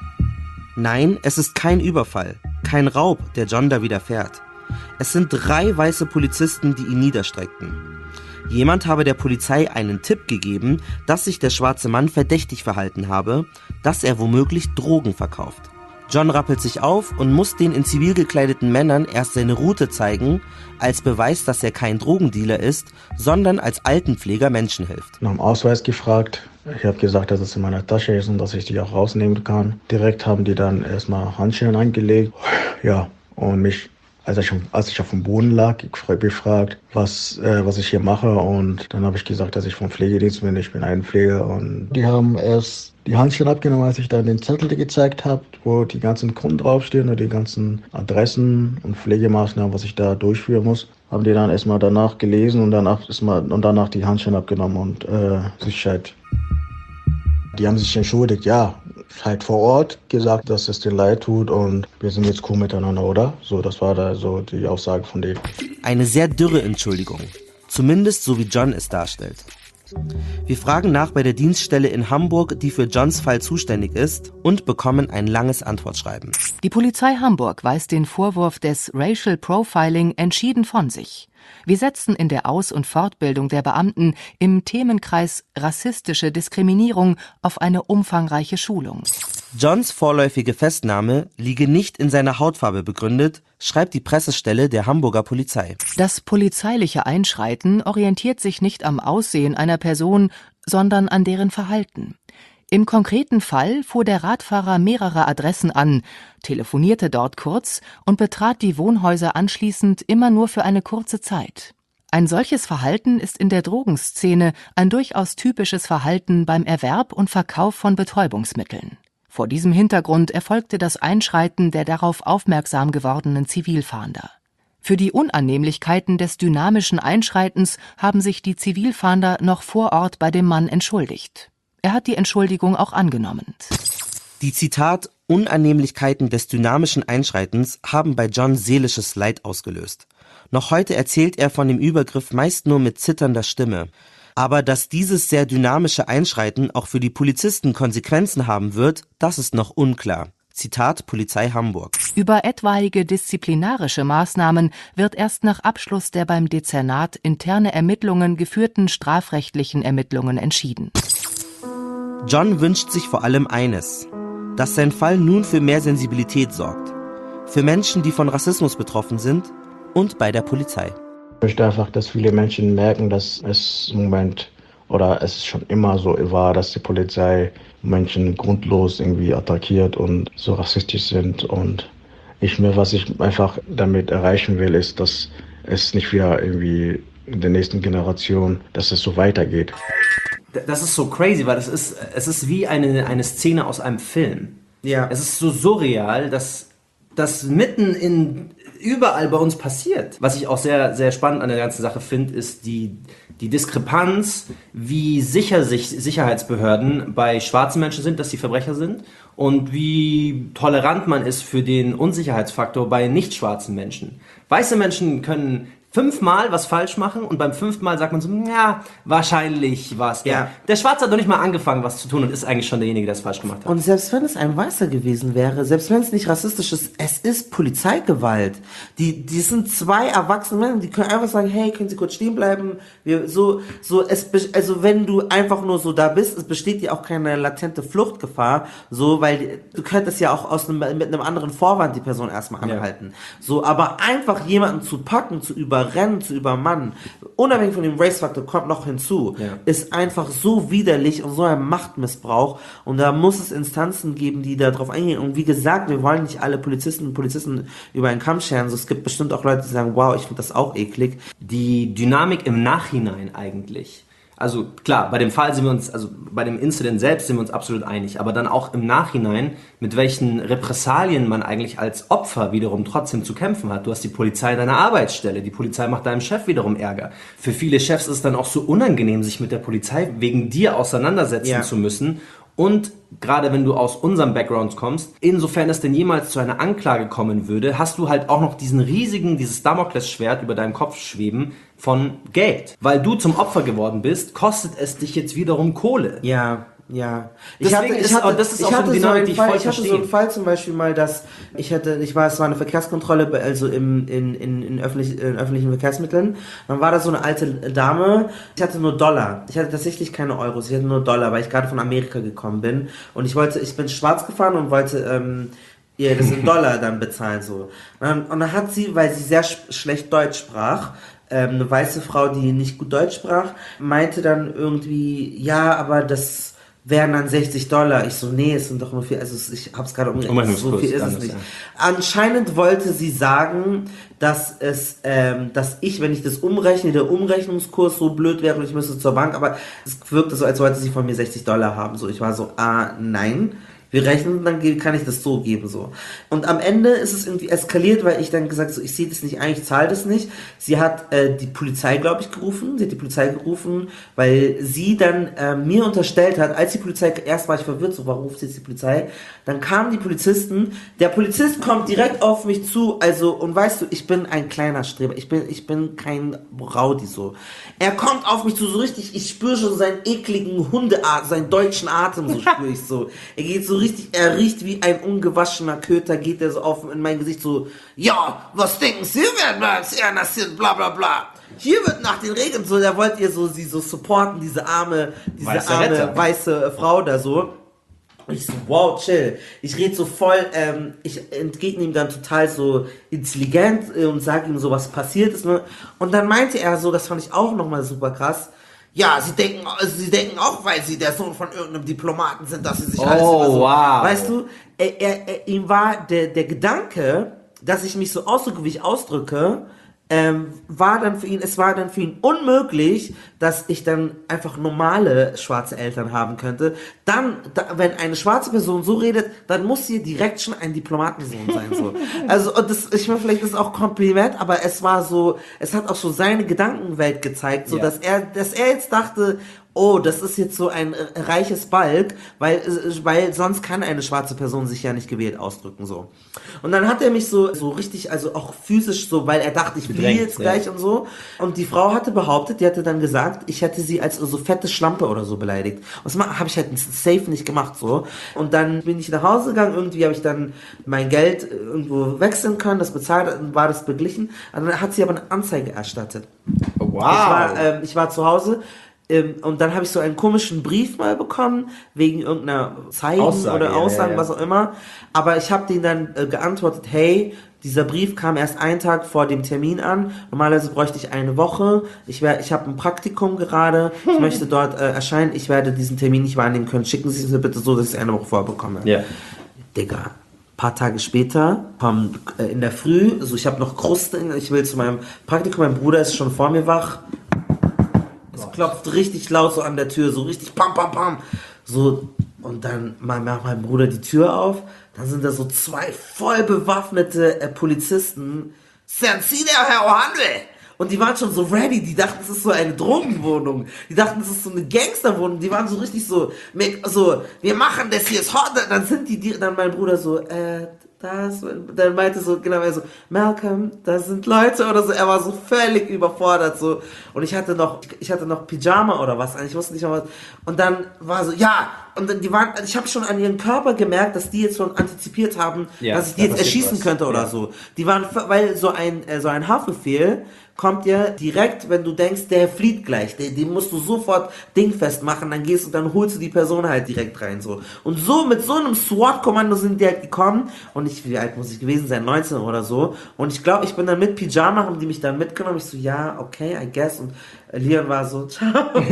Nein, es ist kein Überfall, kein Raub, der John da widerfährt. Es sind drei weiße Polizisten, die ihn niederstreckten. Jemand habe der Polizei einen Tipp gegeben, dass sich der schwarze Mann verdächtig verhalten habe, dass er womöglich Drogen verkauft. John rappelt sich auf und muss den in zivil gekleideten Männern erst seine Route zeigen, als Beweis, dass er kein Drogendealer ist, sondern als Altenpfleger Menschen hilft. Nach dem Ausweis gefragt. Ich habe gesagt, dass es in meiner Tasche ist und dass ich die auch rausnehmen kann. Direkt haben die dann erstmal Handschellen eingelegt. Ja, und mich, als ich, als ich auf dem Boden lag, gefragt, was, äh, was ich hier mache. Und dann habe ich gesagt, dass ich vom Pflegedienst bin. Ich bin Altenpfleger. Und die haben erst die Handschellen abgenommen, als ich dann den Zettel gezeigt habe, wo die ganzen Kunden draufstehen und die ganzen Adressen und Pflegemaßnahmen, was ich da durchführen muss, haben die dann erstmal danach gelesen und danach erstmal und danach die Handschellen abgenommen und äh, Sicherheit. Die haben sich entschuldigt, ja, halt vor Ort gesagt, dass es denen leid tut und wir sind jetzt cool miteinander, oder? So, das war da so die Aussage von denen. Eine sehr dürre Entschuldigung, zumindest so wie John es darstellt. Wir fragen nach bei der Dienststelle in Hamburg, die für Johns Fall zuständig ist, und bekommen ein langes Antwortschreiben. Die Polizei Hamburg weist den Vorwurf des Racial Profiling entschieden von sich. Wir setzen in der Aus- und Fortbildung der Beamten im Themenkreis rassistische Diskriminierung auf eine umfangreiche Schulung. Johns vorläufige Festnahme liege nicht in seiner Hautfarbe begründet, schreibt die Pressestelle der Hamburger Polizei. Das polizeiliche Einschreiten orientiert sich nicht am Aussehen einer Person, sondern an deren Verhalten. Im konkreten Fall fuhr der Radfahrer mehrere Adressen an, telefonierte dort kurz und betrat die Wohnhäuser anschließend immer nur für eine kurze Zeit. Ein solches Verhalten ist in der Drogenszene ein durchaus typisches Verhalten beim Erwerb und Verkauf von Betäubungsmitteln. Vor diesem Hintergrund erfolgte das Einschreiten der darauf aufmerksam gewordenen Zivilfahnder. Für die Unannehmlichkeiten des dynamischen Einschreitens haben sich die Zivilfahnder noch vor Ort bei dem Mann entschuldigt. Er hat die Entschuldigung auch angenommen. Die Zitat Unannehmlichkeiten des dynamischen Einschreitens haben bei John seelisches Leid ausgelöst. Noch heute erzählt er von dem Übergriff meist nur mit zitternder Stimme. Aber dass dieses sehr dynamische Einschreiten auch für die Polizisten Konsequenzen haben wird, das ist noch unklar. Zitat Polizei Hamburg. Über etwaige disziplinarische Maßnahmen wird erst nach Abschluss der beim Dezernat interne Ermittlungen geführten strafrechtlichen Ermittlungen entschieden. John wünscht sich vor allem eines, dass sein Fall nun für mehr Sensibilität sorgt. Für Menschen, die von Rassismus betroffen sind und bei der Polizei. Ich möchte einfach, dass viele Menschen merken, dass es im Moment oder es schon immer so war, dass die Polizei Menschen grundlos irgendwie attackiert und so rassistisch sind. Und ich mir, was ich einfach damit erreichen will, ist, dass es nicht wieder irgendwie in der nächsten Generation, dass es so weitergeht. Das ist so crazy, weil das ist, es ist wie eine, eine Szene aus einem Film. Ja. Es ist so surreal, dass das mitten in überall bei uns passiert. Was ich auch sehr, sehr spannend an der ganzen Sache finde, ist die, die Diskrepanz, wie sicher sich Sicherheitsbehörden bei schwarzen Menschen sind, dass sie Verbrecher sind, und wie tolerant man ist für den Unsicherheitsfaktor bei nicht schwarzen Menschen. Weiße Menschen können fünfmal was falsch machen und beim fünften Mal sagt man so, ja, wahrscheinlich war es. Ja. Der Schwarze hat noch nicht mal angefangen, was zu tun, und ist eigentlich schon derjenige, der es falsch gemacht hat. Und selbst wenn es ein Weißer gewesen wäre, selbst wenn es nicht rassistisch ist, es ist Polizeigewalt. Die, die sind zwei erwachsene Männer, die können einfach sagen, hey, können Sie kurz stehen bleiben? Wir, so, so, es, also wenn du einfach nur so da bist, es besteht ja auch keine latente Fluchtgefahr, so, weil du könntest ja auch aus einem, mit einem anderen Vorwand die Person erstmal anhalten. Ja. So, aber einfach jemanden zu packen, zu über Rennen zu übermannen, unabhängig von dem Race-Faktor, kommt noch hinzu, ja. ist einfach so widerlich und so ein Machtmissbrauch, und da muss es Instanzen geben, die da drauf eingehen, und wie gesagt, wir wollen nicht alle Polizisten und Polizisten über einen Kamm scheren, so, es gibt bestimmt auch Leute, die sagen, wow, ich finde das auch eklig. Die Dynamik im Nachhinein eigentlich, also klar, bei dem Fall sind wir uns, also bei dem Incident selbst sind wir uns absolut einig, aber dann auch im Nachhinein, mit welchen Repressalien man eigentlich als Opfer wiederum trotzdem zu kämpfen hat. Du hast die Polizei in deiner Arbeitsstelle, die Polizei macht deinem Chef wiederum Ärger. Für viele Chefs ist es dann auch so unangenehm, sich mit der Polizei wegen dir auseinandersetzen ja. zu müssen. Und gerade wenn du aus unserem Background kommst, insofern es denn jemals zu einer Anklage kommen würde, hast du halt auch noch diesen riesigen, dieses Damoklesschwert über deinem Kopf schweben von Geld. Weil du zum Opfer geworden bist, kostet es dich jetzt wiederum Kohle. Ja. Ja, ich Deswegen hatte, ich hatte, das ist ich auch hatte so eine Dynamik, die ich Fall, voll ich hatte verstehe. so einen Fall zum Beispiel mal, dass ich hatte, ich war, es war eine Verkehrskontrolle, also im, in, in, in, öffentlich, in öffentlichen Verkehrsmitteln. Dann war da so eine alte Dame. Ich hatte nur Dollar. Ich hatte tatsächlich keine Euros. Ich hatte nur Dollar, weil ich gerade von Amerika gekommen bin. Und ich wollte, ich bin schwarz gefahren und wollte, ähm, ihr das in Dollar dann bezahlen, so. Und dann hat sie, weil sie sehr sch- schlecht Deutsch sprach, ähm, eine weiße Frau, die nicht gut Deutsch sprach, meinte dann irgendwie, ja, aber das wären dann sechzig Dollar. Ich so, nee, es sind doch nur viel, also ich hab's gerade umgerechnet, so viel ist es nicht. Ja. Anscheinend wollte sie sagen, dass es, ähm, dass ich, wenn ich das umrechne, der Umrechnungskurs so blöd wäre und ich müsste zur Bank, aber es wirkte so, als wollte sie von mir sechzig Dollar haben, so. Ich war so, ah, nein. Wir rechnen, dann kann ich das so geben, so. Und am Ende ist es irgendwie eskaliert, weil ich dann gesagt so, ich sehe das nicht ein, ich zahle das nicht. Sie hat äh, die Polizei, glaube ich, gerufen. Sie hat die Polizei gerufen, weil sie dann äh, mir unterstellt hat, als die Polizei, erst war ich verwirrt, so, warum ruft sie jetzt die Polizei? Dann kamen die Polizisten, der Polizist kommt direkt auf mich zu, also, und weißt du, ich bin ein kleiner Streber, ich bin, ich bin kein Rowdy, so. Er kommt auf mich zu, so richtig, ich spüre schon seinen ekligen Hundeatem, seinen deutschen Atem, so spüre ich so. Er geht so richtig, er riecht wie ein ungewaschener Köter, geht er so auf in mein Gesicht so, ja, was denken Sie, werden wir sehr nassiert, bla bla bla. Hier wird nach den Regeln so, da wollt ihr so, sie so supporten, diese arme, diese weiße arme, Retter. weiße Frau da so. Und ich so, wow, chill. Ich rede so voll, ähm, ich entgegne ihm dann total so intelligent äh, und sage ihm so, was passiert ist. Ne? Und dann meinte er so, das fand ich auch nochmal super krass, ja, sie denken, sie denken auch, weil sie der Sohn von irgendeinem Diplomaten sind, dass sie sich oh, alles immer so, wow. weißt du, er, er, er, ihm war der, der Gedanke, dass ich mich so ausdrücke, wie ich ausdrücke, ähm, war dann für ihn, es war dann für ihn unmöglich, dass ich dann einfach normale schwarze Eltern haben könnte. Dann, da, wenn eine schwarze Person so redet, dann muss sie direkt schon ein Diplomatensohn sein, so. Also, und das, ich meine, vielleicht ist es auch Kompliment, aber es war so, es hat auch so seine Gedankenwelt gezeigt, so, ja. dass er, dass er jetzt dachte, oh, das ist jetzt so ein äh, reiches Balk, weil, äh, weil sonst kann eine schwarze Person sich ja nicht gewählt ausdrücken, so. Und dann hat er mich so, so richtig, also auch physisch so, weil er dachte, ich fliege jetzt ja. gleich und so. Und die Frau hatte behauptet, die hatte dann gesagt, ich hätte sie als so fette Schlampe oder so beleidigt. Und das habe ich halt safe nicht gemacht, so. Und dann bin ich nach Hause gegangen, irgendwie habe ich dann mein Geld irgendwo wechseln können, das bezahlt, dann war das beglichen. Und dann hat sie aber eine Anzeige erstattet. Wow. Ich war, ähm, ich war zu Hause, und dann habe ich so einen komischen Brief mal bekommen, wegen irgendeiner Zeichen Aussage, oder Aussagen, ja, ja. was auch immer. Aber ich habe denen dann äh, geantwortet, hey, dieser Brief kam erst einen Tag vor dem Termin an. Normalerweise bräuchte ich eine Woche. Ich, wär, ich habe ein Praktikum gerade. Ich möchte dort äh, erscheinen. Ich werde diesen Termin nicht wahrnehmen können. Schicken Sie es mir bitte so, dass ich es eine Woche vorbekomme. Ja. Digga. Paar Tage später, komm, äh, in der Früh, also ich habe noch Kruste, ich will zu meinem Praktikum, mein Bruder ist schon vor mir wach. Es klopft richtig laut so an der Tür, so richtig pam, pam, pam. So, und dann macht mein Bruder die Tür auf, dann sind da so zwei voll bewaffnete äh, Polizisten. Sind Sie der Herr Ohandel? Und die waren schon so ready, die dachten, es ist so eine Drogenwohnung. Die dachten, es ist so eine Gangsterwohnung. Die waren so richtig so, so, wir machen das hier, ist hot. Dann sind die, die, dann mein Bruder so, äh, das, dann meinte so, genau, er so, Malcolm, da sind Leute oder so, er war so völlig überfordert, so, und ich hatte noch, ich hatte noch Pyjama oder was, ich wusste nicht mehr was, und dann war so, ja, und dann, die waren, ich habe schon an ihren Körper gemerkt, dass die jetzt schon antizipiert haben, ja, dass ich die jetzt erschießen was. könnte oder ja. so, die waren, weil so ein, so ein Haftbefehl kommt ja direkt, wenn du denkst, der flieht gleich, den, den musst du sofort dingfest machen, dann gehst du, dann holst du die Person halt direkt rein, so. Und so, mit so einem SWAT-Kommando sind die halt gekommen, und ich, wie alt muss ich gewesen sein, neunzehn oder so, und ich glaube, ich bin dann mit Pyjama, haben die mich dann mitgenommen, ich so, ja, okay, I guess, und Leon war so, ciao,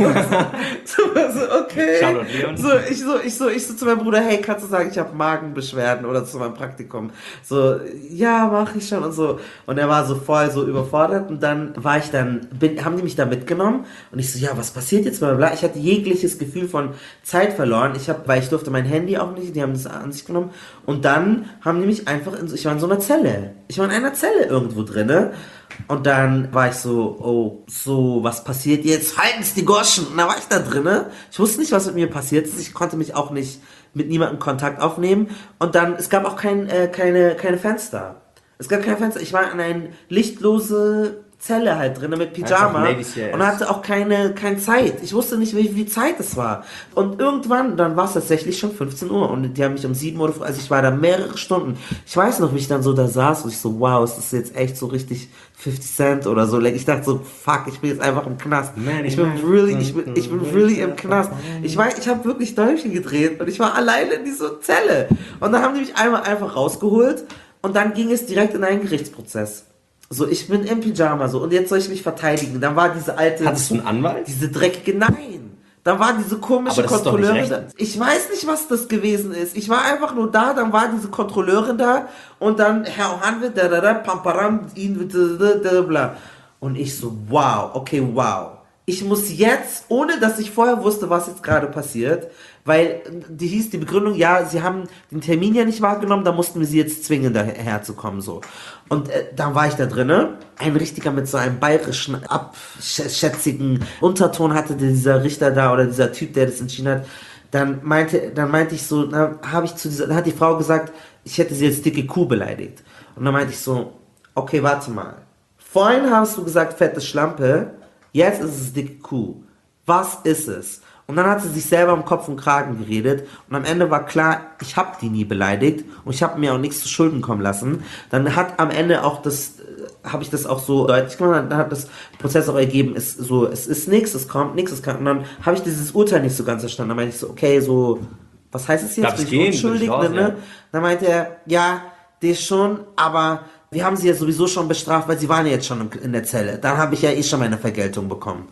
so, so, okay, ciao, Leon. So, ich so, ich so, ich so zu meinem Bruder, hey, kannst du sagen, ich habe Magenbeschwerden, oder zu meinem Praktikum, so, ja, mach ich schon, und so, und er war so voll so überfordert, und dann Dann war ich dann, bin, haben die mich da mitgenommen und ich so, ja, was passiert jetzt? Blablabla. Ich hatte jegliches Gefühl von Zeit verloren. Ich habe, weil ich durfte mein Handy auch nicht, die haben das an sich genommen. Und dann haben die mich einfach, in, ich war in so einer Zelle. Ich war in einer Zelle irgendwo drinne. Und dann war ich so, oh, so, was passiert jetzt? Halten's die Goschen! Und dann war ich da drinne. Ich wusste nicht, was mit mir passiert ist. Ich konnte mich auch nicht mit niemandem Kontakt aufnehmen. Und dann, es gab auch kein, äh, keine, keine Fenster. Es gab kein Fenster. Ich war in eine lichtlose Zelle halt drin mit Pyjama und hatte auch keine, keine Zeit. Ich wusste nicht, wie viel Zeit es war. Und irgendwann, dann war es tatsächlich schon fünfzehn Uhr und die haben mich um sieben Uhr, also ich war da mehrere Stunden. Ich weiß noch, wie ich dann so da saß und ich so, wow, ist das jetzt echt so richtig fifty Cent oder so. Ich dachte so, fuck, ich bin jetzt einfach im Knast. Ich bin really, ich bin, ich bin really im Knast. Ich weiß, ich habe wirklich Däumchen gedreht und ich war alleine in dieser Zelle. Und dann haben die mich einmal einfach rausgeholt und dann ging es direkt in einen Gerichtsprozess. So, ich bin im Pyjama, so, und jetzt soll ich mich verteidigen. Dann war diese alte... Hattest du einen Anwalt? Diese dreckige, nein. Dann war diese komische Kontrolleurin da. Ich weiß nicht, was das gewesen ist. Ich war einfach nur da, dann war diese Kontrolleurin da, und dann Herr Ohanwe, da, da, da, pamparam, ihn, da, da, da, bla. Und ich so, wow, okay, wow. Ich muss jetzt, ohne dass ich vorher wusste, was jetzt gerade passiert, weil die hieß die Begründung, ja, sie haben den Termin ja nicht wahrgenommen, da mussten wir sie jetzt zwingen, daher zu kommen, so. Und äh, dann war ich da drinne, ein Richtiger mit so einem bayerischen, abschätzigen Unterton hatte dieser Richter da, oder dieser Typ, der das entschieden hat. Dann meinte, dann meinte ich so, dann habe ich zu dieser, dann hat die Frau gesagt, ich hätte sie als dicke Kuh beleidigt. Und dann meinte ich so, okay, warte mal. Vorhin hast du gesagt, fette Schlampe, jetzt ist es dicke Kuh. Was ist es? Und dann hat sie sich selber im Kopf und Kragen geredet, und am Ende war klar, ich habe die nie beleidigt und ich habe mir auch nichts zu Schulden kommen lassen. Dann hat am Ende auch das, habe ich das auch so deutlich gemacht, dann hat das Prozess auch ergeben, ist so, es ist nichts, es kommt nichts, es kommt, und dann habe ich dieses Urteil nicht so ganz verstanden. Dann meinte ich so, okay, so, was heißt es jetzt? Darf ich gehen? Unschuldig, raus, ne? Ja. Dann meinte er, ja, das schon, aber wir haben sie ja sowieso schon bestraft, weil sie waren ja jetzt schon in der Zelle. Dann habe ich ja eh schon meine Vergeltung bekommen.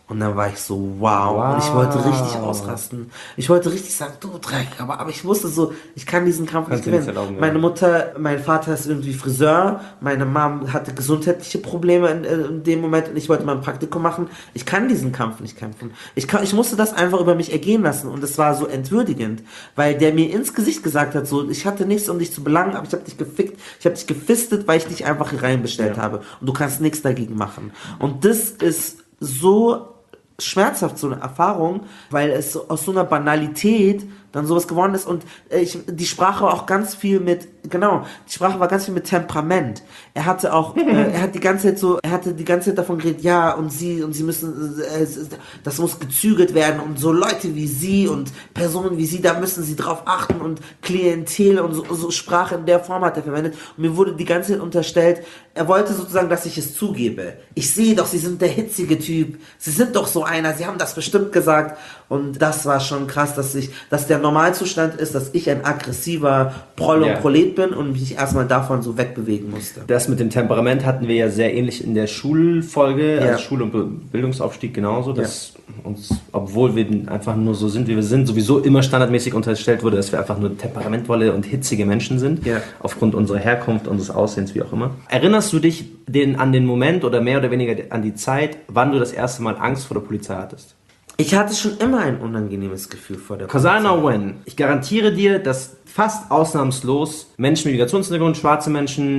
Und dann war ich so, wow. wow. Und ich wollte richtig ausrasten. Ich wollte richtig sagen, du Dreck. Aber, aber ich wusste so, ich kann diesen Kampf Kannst nicht gewinnen. Nicht meine Mutter, mein Vater ist irgendwie Friseur. Meine Mom hatte gesundheitliche Probleme in, in dem Moment. Und ich wollte mal ein Praktikum machen. Ich kann diesen Kampf nicht kämpfen. Ich, kann, ich musste das einfach über mich ergehen lassen. Und es war so entwürdigend. Weil der mir ins Gesicht gesagt hat, so, ich hatte nichts, um dich zu belangen, aber ich habe dich gefickt. Ich habe dich gefistet, weil ich dich einfach hier reinbestellt ja. habe. Und du kannst nichts dagegen machen. Und das ist so schmerzhaft, so eine Erfahrung, weil es aus so einer Banalität dann sowas geworden ist und ich, die Sprache war auch ganz viel mit, genau, die Sprache war ganz viel mit Temperament. Er hatte auch, äh, er hat die ganze Zeit so, er hatte die ganze Zeit davon geredet, ja, und sie, und sie müssen, äh, das muss gezügelt werden und so Leute wie sie und Personen wie sie, da müssen sie drauf achten und Klientel und so, so Sprache in der Form hat er verwendet und mir wurde die ganze Zeit unterstellt, er wollte sozusagen, dass ich es zugebe. Ich sehe doch, sie sind der hitzige Typ, sie sind doch so einer, sie haben das bestimmt gesagt und das war schon krass, dass ich, dass der Normalzustand ist, dass ich ein aggressiver Proll und ja. Prolet bin und mich erstmal davon so wegbewegen musste. Das mit dem Temperament hatten wir ja sehr ähnlich in der Schulfolge, ja. also Schul- und Bildungsaufstieg genauso, dass ja. uns, obwohl wir einfach nur so sind, wie wir sind, sowieso immer standardmäßig unterstellt wurde, dass wir einfach nur temperamentvolle und hitzige Menschen sind, ja. aufgrund unserer Herkunft, unseres Aussehens, wie auch immer. Erinnerst du dich den, an den Moment oder mehr oder weniger an die Zeit, wann du das erste Mal Angst vor der Polizei hattest? Ich hatte schon immer ein unangenehmes Gefühl vor der Polizei. 'Cause I know when. Ich garantiere dir, dass fast ausnahmslos Menschen mit Migrationshintergrund, schwarze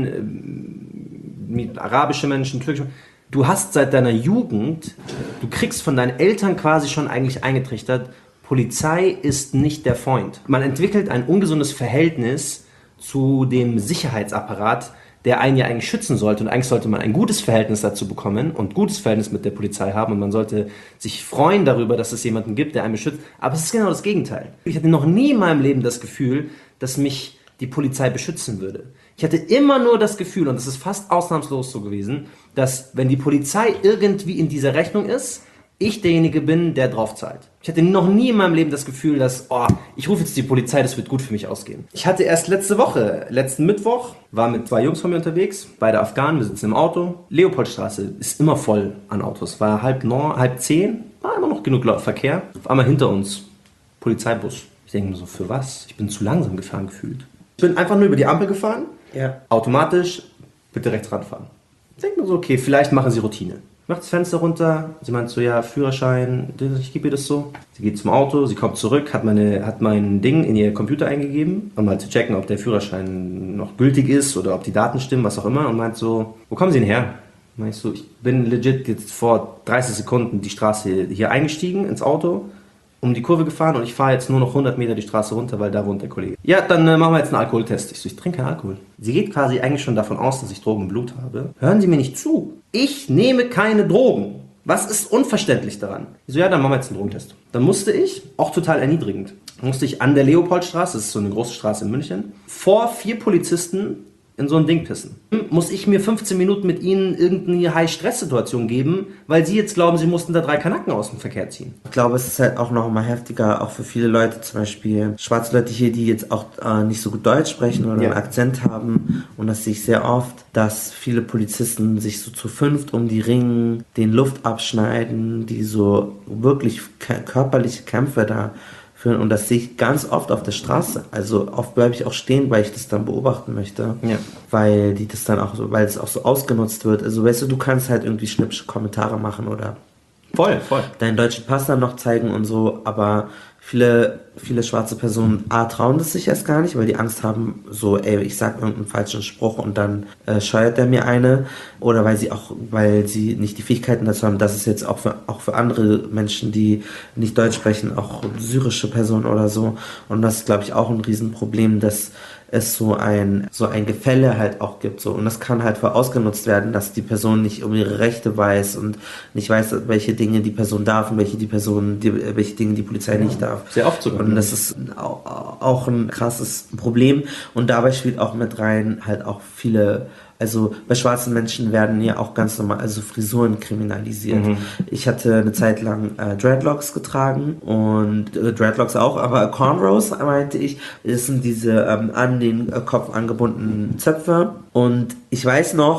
Menschen, arabische Menschen, türkische Menschen, du hast seit deiner Jugend, du kriegst von deinen Eltern quasi schon eigentlich eingetrichtert, Polizei ist nicht der Freund. Man entwickelt ein ungesundes Verhältnis zu dem Sicherheitsapparat, der einen ja eigentlich schützen sollte. Und eigentlich sollte man ein gutes Verhältnis dazu bekommen und gutes Verhältnis mit der Polizei haben. Und man sollte sich freuen darüber, dass es jemanden gibt, der einen beschützt. Aber es ist genau das Gegenteil. Ich hatte noch nie in meinem Leben das Gefühl, dass mich die Polizei beschützen würde. Ich hatte immer nur das Gefühl, und das ist fast ausnahmslos so gewesen, dass wenn die Polizei irgendwie in dieser Rechnung ist, ich derjenige bin, der drauf zahlt. Ich hatte noch nie in meinem Leben das Gefühl, dass, oh, ich rufe jetzt die Polizei, das wird gut für mich ausgehen. Ich hatte erst letzte Woche, letzten Mittwoch, war mit zwei Jungs von mir unterwegs, beide Afghanen, wir sitzen im Auto. Leopoldstraße ist immer voll an Autos, war halb neun, halb zehn, war immer noch genug Verkehr. Auf einmal hinter uns, Polizeibus. Ich denke mir so, für was? Ich bin zu langsam gefahren gefühlt. Ich bin einfach nur über die Ampel gefahren, ja. Automatisch, bitte rechts ranfahren. Ich denke mir so, okay, vielleicht machen sie Routine. Ich mache das Fenster runter, sie meint so, ja, Führerschein, ich gebe ihr das so. Sie geht zum Auto, sie kommt zurück, hat, meine, hat mein Ding in ihr Computer eingegeben, um mal zu checken, ob der Führerschein noch gültig ist oder ob die Daten stimmen, was auch immer. Und meint so, wo kommen Sie denn her? Meint so, ich bin legit jetzt vor dreißig Sekunden die Straße hier eingestiegen ins Auto, um die Kurve gefahren und ich fahre jetzt nur noch hundert Meter die Straße runter, weil da wohnt der Kollege. Ja, dann äh, machen wir jetzt einen Alkoholtest. Ich so, ich trinke keinen Alkohol. Sie geht quasi eigentlich schon davon aus, dass ich Drogen im Blut habe. Hören Sie mir nicht zu. Ich nehme keine Drogen. Was ist unverständlich daran? Ich so, ja, dann machen wir jetzt einen Drogentest. Dann musste ich, auch total erniedrigend, musste ich an der Leopoldstraße, das ist so eine große Straße in München, vor vier Polizisten in so ein Ding pissen. Muss ich mir fünfzehn Minuten mit ihnen irgendeine High-Stress-Situation geben, weil sie jetzt glauben, sie mussten da drei Kanaken aus dem Verkehr ziehen. Ich glaube, es ist halt auch noch mal heftiger, auch für viele Leute, zum Beispiel schwarze Leute hier, die jetzt auch äh, nicht so gut Deutsch sprechen oder ja. einen Akzent haben. Und das sehe ich sehr oft, dass viele Polizisten sich so zu fünft um die ringen, den Luft abschneiden, die so wirklich körperliche Kämpfe da führen. Und das sehe ich ganz oft auf der Straße. Also oft bleibe ich auch stehen, weil ich das dann beobachten möchte. Ja. Weil die das dann auch so, weil es auch so ausgenutzt wird. Also weißt du, du kannst halt irgendwie schnippische Kommentare machen oder voll, voll. deinen deutschen Pass dann noch zeigen und so, aber viele, viele schwarze Personen A, trauen das sich erst gar nicht, weil die Angst haben, so, ey, ich sag irgendeinen falschen Spruch und dann äh, scheuert der mir eine. Oder weil sie auch, weil sie nicht die Fähigkeiten dazu haben, das ist jetzt auch für, auch für andere Menschen, die nicht Deutsch sprechen, auch syrische Personen oder so. Und das ist, glaube ich, auch ein Riesenproblem, dass es so ein, so ein Gefälle halt auch gibt, so. Und das kann halt voll ausgenutzt werden, dass die Person nicht um ihre Rechte weiß und nicht weiß, welche Dinge die Person darf und welche die Person, die, welche Dinge die Polizei ja, nicht darf. Sehr oft sogar. Und das ist auch, auch ein krasses Problem. Und dabei spielt auch mit rein halt auch viele, also bei schwarzen Menschen werden ja auch ganz normal, also Frisuren kriminalisiert. Mhm. Ich hatte eine Zeit lang äh, Dreadlocks getragen und äh, Dreadlocks auch, aber Cornrows, meinte ich, das sind diese ähm, an den äh, Kopf angebundenen Zöpfe. Und ich weiß noch,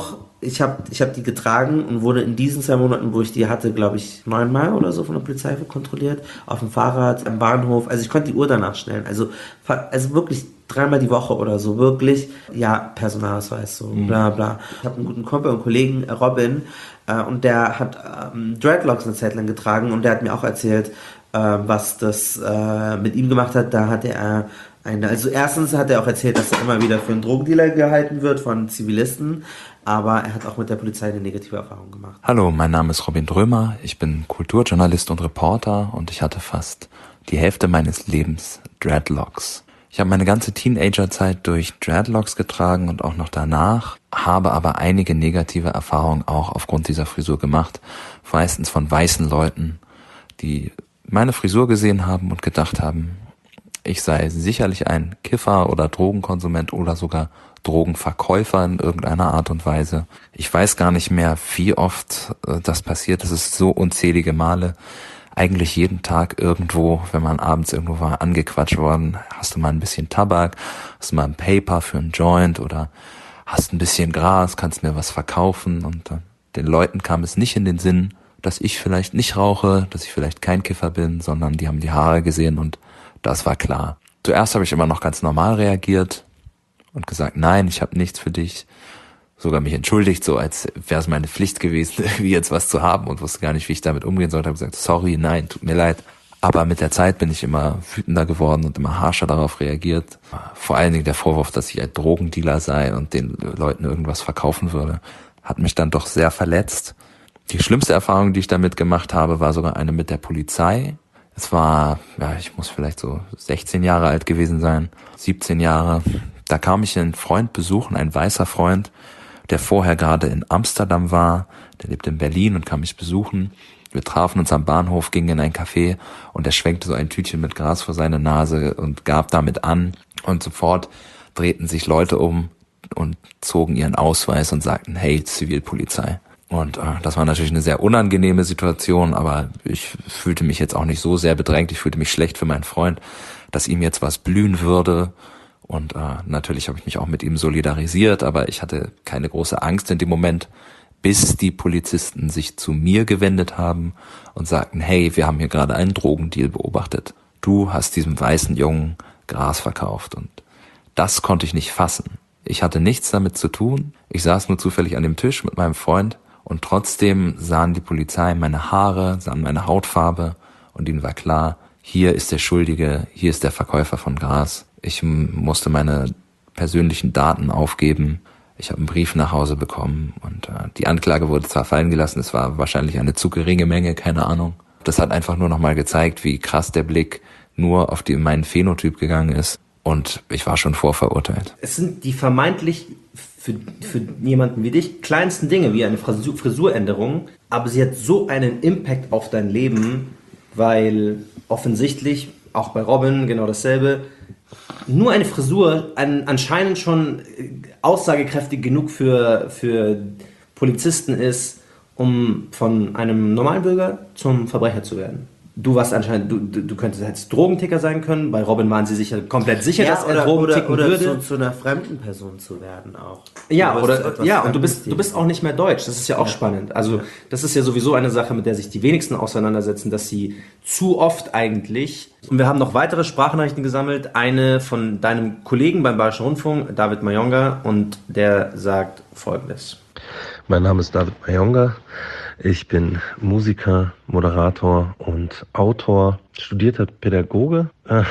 Ich habe ich hab die getragen und wurde in diesen zwei Monaten, wo ich die hatte, glaube ich, neunmal oder so von der Polizei kontrolliert. Auf dem Fahrrad, am Bahnhof. Also ich konnte die Uhr danach stellen. Also, also wirklich dreimal die Woche oder so. Wirklich, ja, Personalausweis, so bla bla. Ich habe einen guten Kumpel und Kollegen, Robin, äh, und der hat ähm, Dreadlocks eine Zeit lang getragen und der hat mir auch erzählt, äh, was das äh, mit ihm gemacht hat. Da hatte er eine, also erstens hat er auch erzählt, dass er immer wieder für einen Drogendealer gehalten wird von Zivilisten, aber er hat auch mit der Polizei eine negative Erfahrung gemacht. Hallo, mein Name ist Robin Drömer, ich bin Kulturjournalist und Reporter und ich hatte fast die Hälfte meines Lebens Dreadlocks. Ich habe meine ganze Teenagerzeit durch Dreadlocks getragen und auch noch danach, habe aber einige negative Erfahrungen auch aufgrund dieser Frisur gemacht, meistens von weißen Leuten, die meine Frisur gesehen haben und gedacht haben, ich sei sicherlich ein Kiffer oder Drogenkonsument oder sogar Drogenverkäufer in irgendeiner Art und Weise. Ich weiß gar nicht mehr, wie oft äh, das passiert. Es ist so unzählige Male. Eigentlich jeden Tag irgendwo, wenn man abends irgendwo war, angequatscht worden. Hast du mal ein bisschen Tabak? Hast du mal ein Paper für einen Joint? Oder hast ein bisschen Gras? Kannst mir was verkaufen? Und äh, den Leuten kam es nicht in den Sinn, dass ich vielleicht nicht rauche, dass ich vielleicht kein Kiffer bin, sondern die haben die Haare gesehen und das war klar. Zuerst habe ich immer noch ganz normal reagiert und gesagt, nein, ich habe nichts für dich. Sogar mich entschuldigt, so als wäre es meine Pflicht gewesen, irgendwie jetzt was zu haben und wusste gar nicht, wie ich damit umgehen sollte. Habe gesagt, sorry, nein, tut mir leid. Aber mit der Zeit bin ich immer wütender geworden und immer harscher darauf reagiert. Vor allen Dingen der Vorwurf, dass ich ein Drogendealer sei und den Leuten irgendwas verkaufen würde, hat mich dann doch sehr verletzt. Die schlimmste Erfahrung, die ich damit gemacht habe, war sogar eine mit der Polizei. Es war, ja, ich muss vielleicht so sechzehn Jahre alt gewesen sein, siebzehn Jahre. Da kam ich einen Freund besuchen, ein weißer Freund, der vorher gerade in Amsterdam war. Der lebt in Berlin und kam mich besuchen. Wir trafen uns am Bahnhof, gingen in ein Café und er schwenkte so ein Tütchen mit Gras vor seine Nase und gab damit an. Und sofort drehten sich Leute um und zogen ihren Ausweis und sagten, hey, Zivilpolizei. Und äh, das war natürlich eine sehr unangenehme Situation, aber ich fühlte mich jetzt auch nicht so sehr bedrängt. Ich fühlte mich schlecht für meinen Freund, dass ihm jetzt was blühen würde. Und äh, natürlich habe ich mich auch mit ihm solidarisiert, aber ich hatte keine große Angst in dem Moment, bis die Polizisten sich zu mir gewendet haben und sagten, hey, wir haben hier gerade einen Drogendeal beobachtet. Du hast diesem weißen Jungen Gras verkauft. Und das konnte ich nicht fassen. Ich hatte nichts damit zu tun. Ich saß nur zufällig an dem Tisch mit meinem Freund. Und trotzdem sahen die Polizei meine Haare, sahen meine Hautfarbe und ihnen war klar, hier ist der Schuldige, hier ist der Verkäufer von Gras. Ich musste meine persönlichen Daten aufgeben. Ich habe einen Brief nach Hause bekommen und äh, die Anklage wurde zwar fallen gelassen, es war wahrscheinlich eine zu geringe Menge, keine Ahnung. Das hat einfach nur nochmal gezeigt, wie krass der Blick nur auf die, meinen Phänotyp gegangen ist und ich war schon vorverurteilt. Es sind die vermeintlich für, für jemanden wie dich kleinsten Dinge, wie eine Frisur, Frisuränderung, aber sie hat so einen Impact auf dein Leben, weil offensichtlich, auch bei Robin genau dasselbe, nur eine Frisur an, anscheinend schon aussagekräftig genug für, für Polizisten ist, um von einem normalen Bürger zum Verbrecher zu werden. Du warst anscheinend, du, du könntest jetzt Drogenticker sein können. Bei Robin waren sie sicher komplett sicher, ja, dass er oder, Drogen oder, ticken oder würde. Zu, zu einer fremden Person zu werden auch. Ja, oder ja, und du bist du bist auch nicht mehr deutsch. Das ist ja auch ja. spannend. Also ja. das ist ja sowieso eine Sache, mit der sich die wenigsten auseinandersetzen, dass sie zu oft eigentlich. Und wir haben noch weitere Sprachnachrichten gesammelt. Eine von deinem Kollegen beim Bayerischen Rundfunk, David Mayonga, und der sagt Folgendes. Mein Name ist David Mayonga. Ich bin Musiker, Moderator und Autor, studierter Pädagoge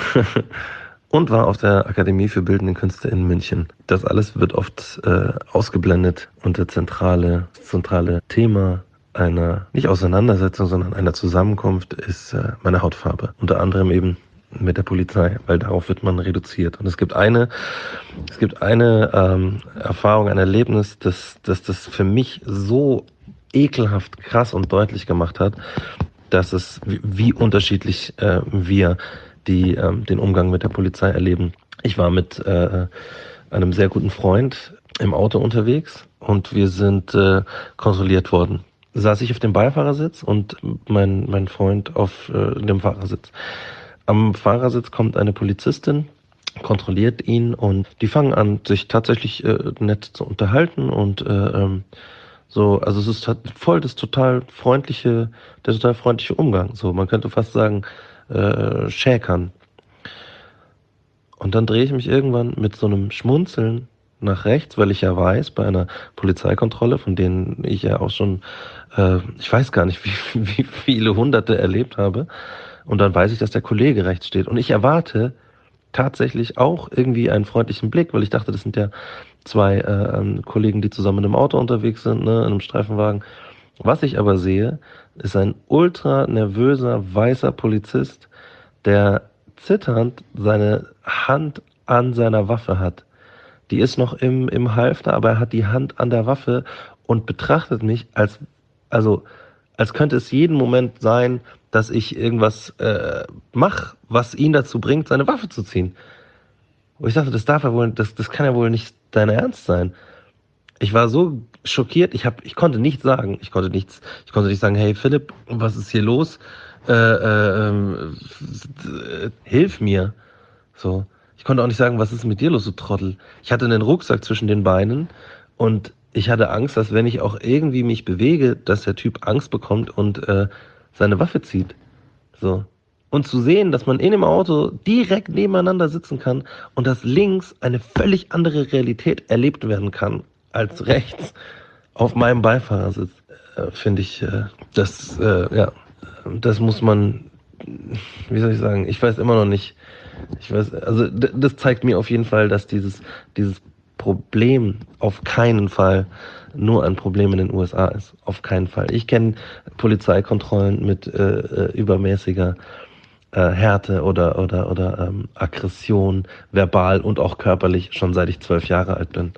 und war auf der Akademie für Bildende Künste in München. Das alles wird oft äh, ausgeblendet und das zentrale, zentrale Thema einer, nicht Auseinandersetzung, sondern einer Zusammenkunft ist äh, meine Hautfarbe. Unter anderem eben mit der Polizei, weil darauf wird man reduziert. Und es gibt eine, es gibt eine ähm, Erfahrung, ein Erlebnis, das, das das für mich so ekelhaft krass und deutlich gemacht hat, dass es, wie, wie unterschiedlich äh, wir die ähm, den Umgang mit der Polizei erleben. Ich war mit äh, einem sehr guten Freund im Auto unterwegs und wir sind äh, kontrolliert worden. Saß ich auf dem Beifahrersitz und mein mein Freund auf äh, dem Fahrersitz. Am Fahrersitz kommt eine Polizistin, kontrolliert ihn und die fangen an, sich tatsächlich äh, nett zu unterhalten und äh, ähm, So, also es ist halt voll das total freundliche, der total freundliche Umgang. So, man könnte fast sagen, äh, schäkern. Und dann drehe ich mich irgendwann mit so einem Schmunzeln nach rechts, weil ich ja weiß, bei einer Polizeikontrolle, von denen ich ja auch schon, äh, ich weiß gar nicht, wie, wie viele Hunderte erlebt habe. Und dann weiß ich, dass der Kollege rechts steht. Und ich erwarte tatsächlich auch irgendwie einen freundlichen Blick, weil ich dachte, das sind ja zwei äh, Kollegen, die zusammen in einem Auto unterwegs sind, ne, in einem Streifenwagen. Was ich aber sehe, ist ein ultra nervöser, weißer Polizist, der zitternd seine Hand an seiner Waffe hat. Die ist noch im, im Halfter, aber er hat die Hand an der Waffe und betrachtet mich als, also, als könnte es jeden Moment sein, dass ich irgendwas äh, mache, was ihn dazu bringt, seine Waffe zu ziehen. Und ich dachte, das darf ja wohl, das, das kann ja wohl nicht dein Ernst sein. Ich war so schockiert, ich hab, ich konnte nichts sagen, ich konnte nichts, ich konnte nicht sagen, hey Philipp, was ist hier los? Äh, äh, äh, hilf mir. So. Ich konnte auch nicht sagen, was ist mit dir los, du Trottel. Ich hatte einen Rucksack zwischen den Beinen und ich hatte Angst, dass wenn ich auch irgendwie mich bewege, dass der Typ Angst bekommt und äh, seine Waffe zieht. So. Und zu sehen, dass man in dem Auto direkt nebeneinander sitzen kann und dass links eine völlig andere Realität erlebt werden kann als rechts auf meinem Beifahrersitz, äh, finde ich, äh, das, äh, ja, das muss man, wie soll ich sagen, ich weiß immer noch nicht, ich weiß, also d- das zeigt mir auf jeden Fall, dass dieses, dieses Problem auf keinen Fall nur ein Problem in den U S A ist. Auf keinen Fall. Ich kenne Polizeikontrollen mit äh, übermäßiger äh, Härte oder, oder, oder ähm, Aggression, verbal und auch körperlich, schon seit ich zwölf Jahre alt bin.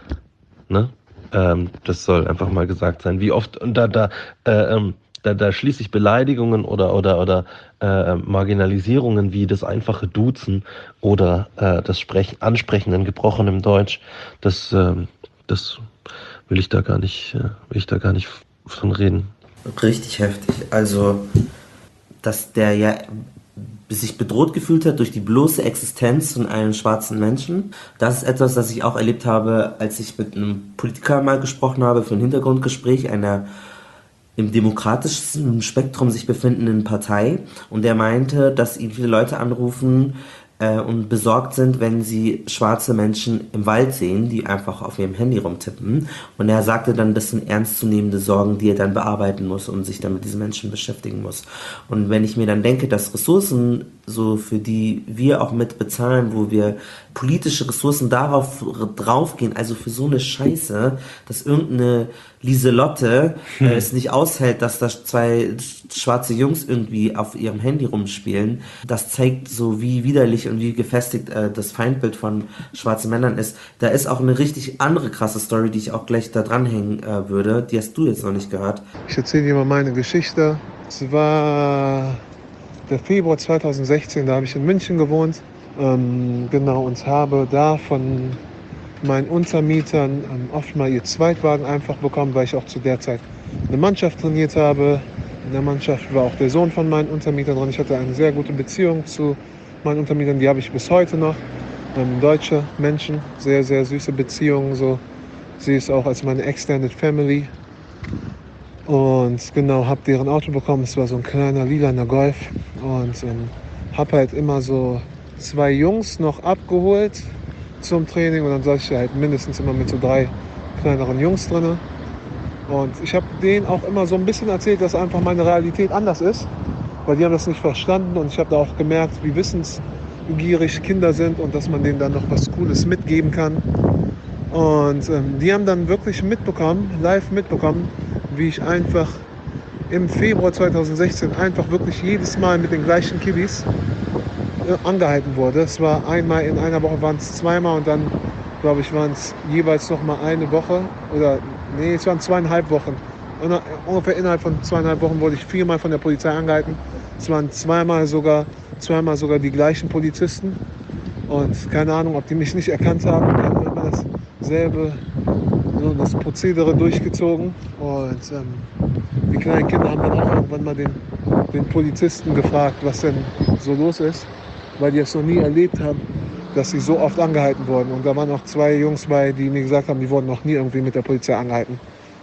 Ne? Ähm, das soll einfach mal gesagt sein. Wie oft, und da, da, äh, ähm, Da, da schließe ich Beleidigungen oder, oder, oder äh, Marginalisierungen wie das einfache Duzen oder äh, das Sprechen, Ansprechen in gebrochenem Deutsch, das, äh, das will ich da gar nicht, äh, will ich da gar nicht von reden. Richtig heftig. Also, dass der ja sich bedroht gefühlt hat durch die bloße Existenz von einem schwarzen Menschen. Das ist etwas, das ich auch erlebt habe, als ich mit einem Politiker mal gesprochen habe für ein Hintergrundgespräch einer im demokratischen Spektrum sich befindenden Partei, und der meinte, dass ihn viele Leute anrufen äh, und besorgt sind, wenn sie schwarze Menschen im Wald sehen, die einfach auf ihrem Handy rumtippen, und er sagte dann, das sind ernstzunehmende Sorgen, die er dann bearbeiten muss und sich dann mit diesen Menschen beschäftigen muss. Und wenn ich mir dann denke, dass Ressourcen, so für die wir auch mit bezahlen, wo wir politische Ressourcen darauf draufgehen, also für so eine Scheiße, dass irgendeine Lieselotte hm. äh, es nicht aushält, dass da zwei schwarze Jungs irgendwie auf ihrem Handy rumspielen, das zeigt so, wie widerlich und wie gefestigt äh, das Feindbild von schwarzen Männern ist. Da ist auch eine richtig andere krasse Story, die ich auch gleich da dranhängen äh, würde. Die hast du jetzt noch nicht gehört. Ich erzähle dir mal meine Geschichte. Es war der Februar zweitausendsechzehn, da habe ich in München gewohnt. Ähm, genau, und habe da von meinen Untermietern ähm, oft mal ihr Zweitwagen einfach bekommen, weil ich auch zu der Zeit eine Mannschaft trainiert habe. In der Mannschaft war auch der Sohn von meinen Untermietern drin. Ich hatte eine sehr gute Beziehung zu meinen Untermietern, die habe ich bis heute noch. Ähm, deutsche Menschen, sehr, sehr süße Beziehungen. So. Sie ist auch als meine Extended Family. Und genau, habe deren Auto bekommen. Es war so ein kleiner lilaner Golf. Und ähm, habe halt immer so zwei Jungs noch abgeholt zum Training. Und dann saß ich halt mindestens immer mit so drei kleineren Jungs drin. Und ich habe denen auch immer so ein bisschen erzählt, dass einfach meine Realität anders ist. Weil die haben das nicht verstanden. Und ich habe da auch gemerkt, wie wissensgierig Kinder sind und dass man denen dann noch was Cooles mitgeben kann. Und ähm, die haben dann wirklich mitbekommen, live mitbekommen, wie ich einfach im Februar zweitausendsechzehn einfach wirklich jedes Mal mit den gleichen Kiddies äh, angehalten wurde. Es war einmal in einer Woche, waren es zweimal, und dann, glaube ich, waren es jeweils noch mal eine Woche oder, nee, es waren zweieinhalb Wochen. Und ungefähr innerhalb von zweieinhalb Wochen wurde ich viermal von der Polizei angehalten. Es waren zweimal sogar, zweimal sogar die gleichen Polizisten. Und keine Ahnung, ob die mich nicht erkannt haben. Die haben immer dasselbe, so das Prozedere durchgezogen. Und ähm, die kleinen Kinder haben dann auch irgendwann mal den, den Polizisten gefragt, was denn so los ist, weil die es noch nie erlebt haben, dass sie so oft angehalten wurden. Und da waren auch zwei Jungs bei, die mir gesagt haben, die wurden noch nie irgendwie mit der Polizei angehalten.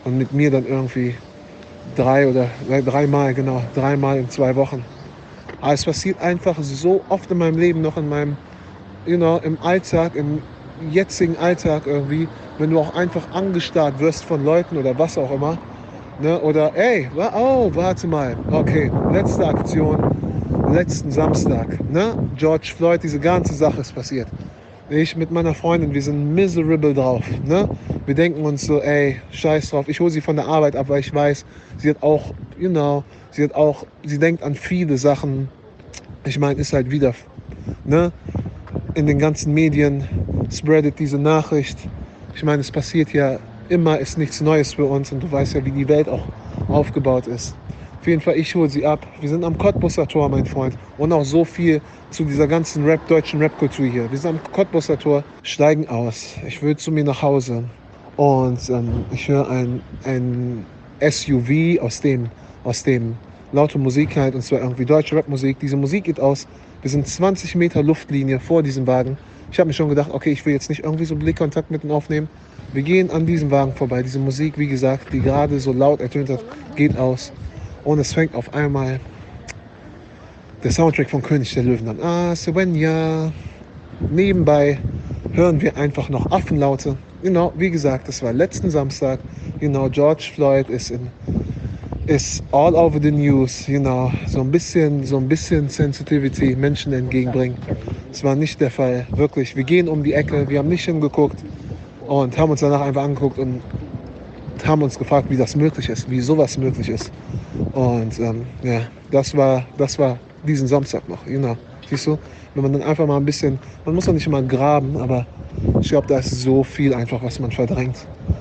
und mit mir dann irgendwie drei oder dreimal, genau, dreimal in zwei Wochen. Aber es passiert einfach so oft in meinem Leben, noch in meinem, you know, im Alltag, im jetzigen Alltag irgendwie, wenn du auch einfach angestarrt wirst von Leuten oder was auch immer, ne, oder ey, oh, warte mal, okay, letzte Aktion, letzten Samstag, ne, George Floyd, diese ganze Sache ist passiert. Ich mit meiner Freundin, wir sind miserable drauf, ne, wir denken uns so, ey, scheiß drauf, ich hole sie von der Arbeit ab, weil ich weiß, sie hat auch, you know, sie hat auch, sie denkt an viele Sachen, ich meine, ist halt wieder, ne, in den ganzen Medien spreadet diese Nachricht. Ich meine, es passiert ja immer, ist nichts Neues für uns und du weißt ja, wie die Welt auch aufgebaut ist. Auf jeden Fall, ich hole sie ab. Wir sind am Cottbusser Tor, mein Freund. Und auch so viel zu dieser ganzen Rap, deutschen Rap-Kultur hier. Wir sind am Cottbusser Tor, steigen aus. Ich will zu mir nach Hause. Und ähm, ich höre ein, ein S U V, aus dem, aus dem laute Musik halt, und zwar irgendwie deutsche Rap-Musik. Diese Musik geht aus. Wir sind zwanzig Meter Luftlinie vor diesem Wagen. Ich habe mir schon gedacht, okay, ich will jetzt nicht irgendwie so Blickkontakt mit ihm aufnehmen. Wir gehen an diesem Wagen vorbei. Diese Musik, wie gesagt, die gerade so laut ertönt hat, geht aus. Und es fängt auf einmal der Soundtrack von König der Löwen an. Ah, Svenja. Nebenbei hören wir einfach noch Affenlaute. Genau, wie gesagt, das war letzten Samstag. Genau, George Floyd ist in ist all over the news, you know, so ein bisschen, so ein bisschen Sensitivity Menschen entgegenbringen. Das war nicht der Fall, wirklich. Wir gehen um die Ecke, wir haben nicht hingeguckt und haben uns danach einfach angeguckt und haben uns gefragt, wie das möglich ist, wie sowas möglich ist. Und ähm, ja, das war, das war diesen Samstag noch, you know. Siehst du, wenn man dann einfach mal ein bisschen, man muss doch nicht immer graben, aber ich glaube, da ist so viel einfach, was man verdrängt.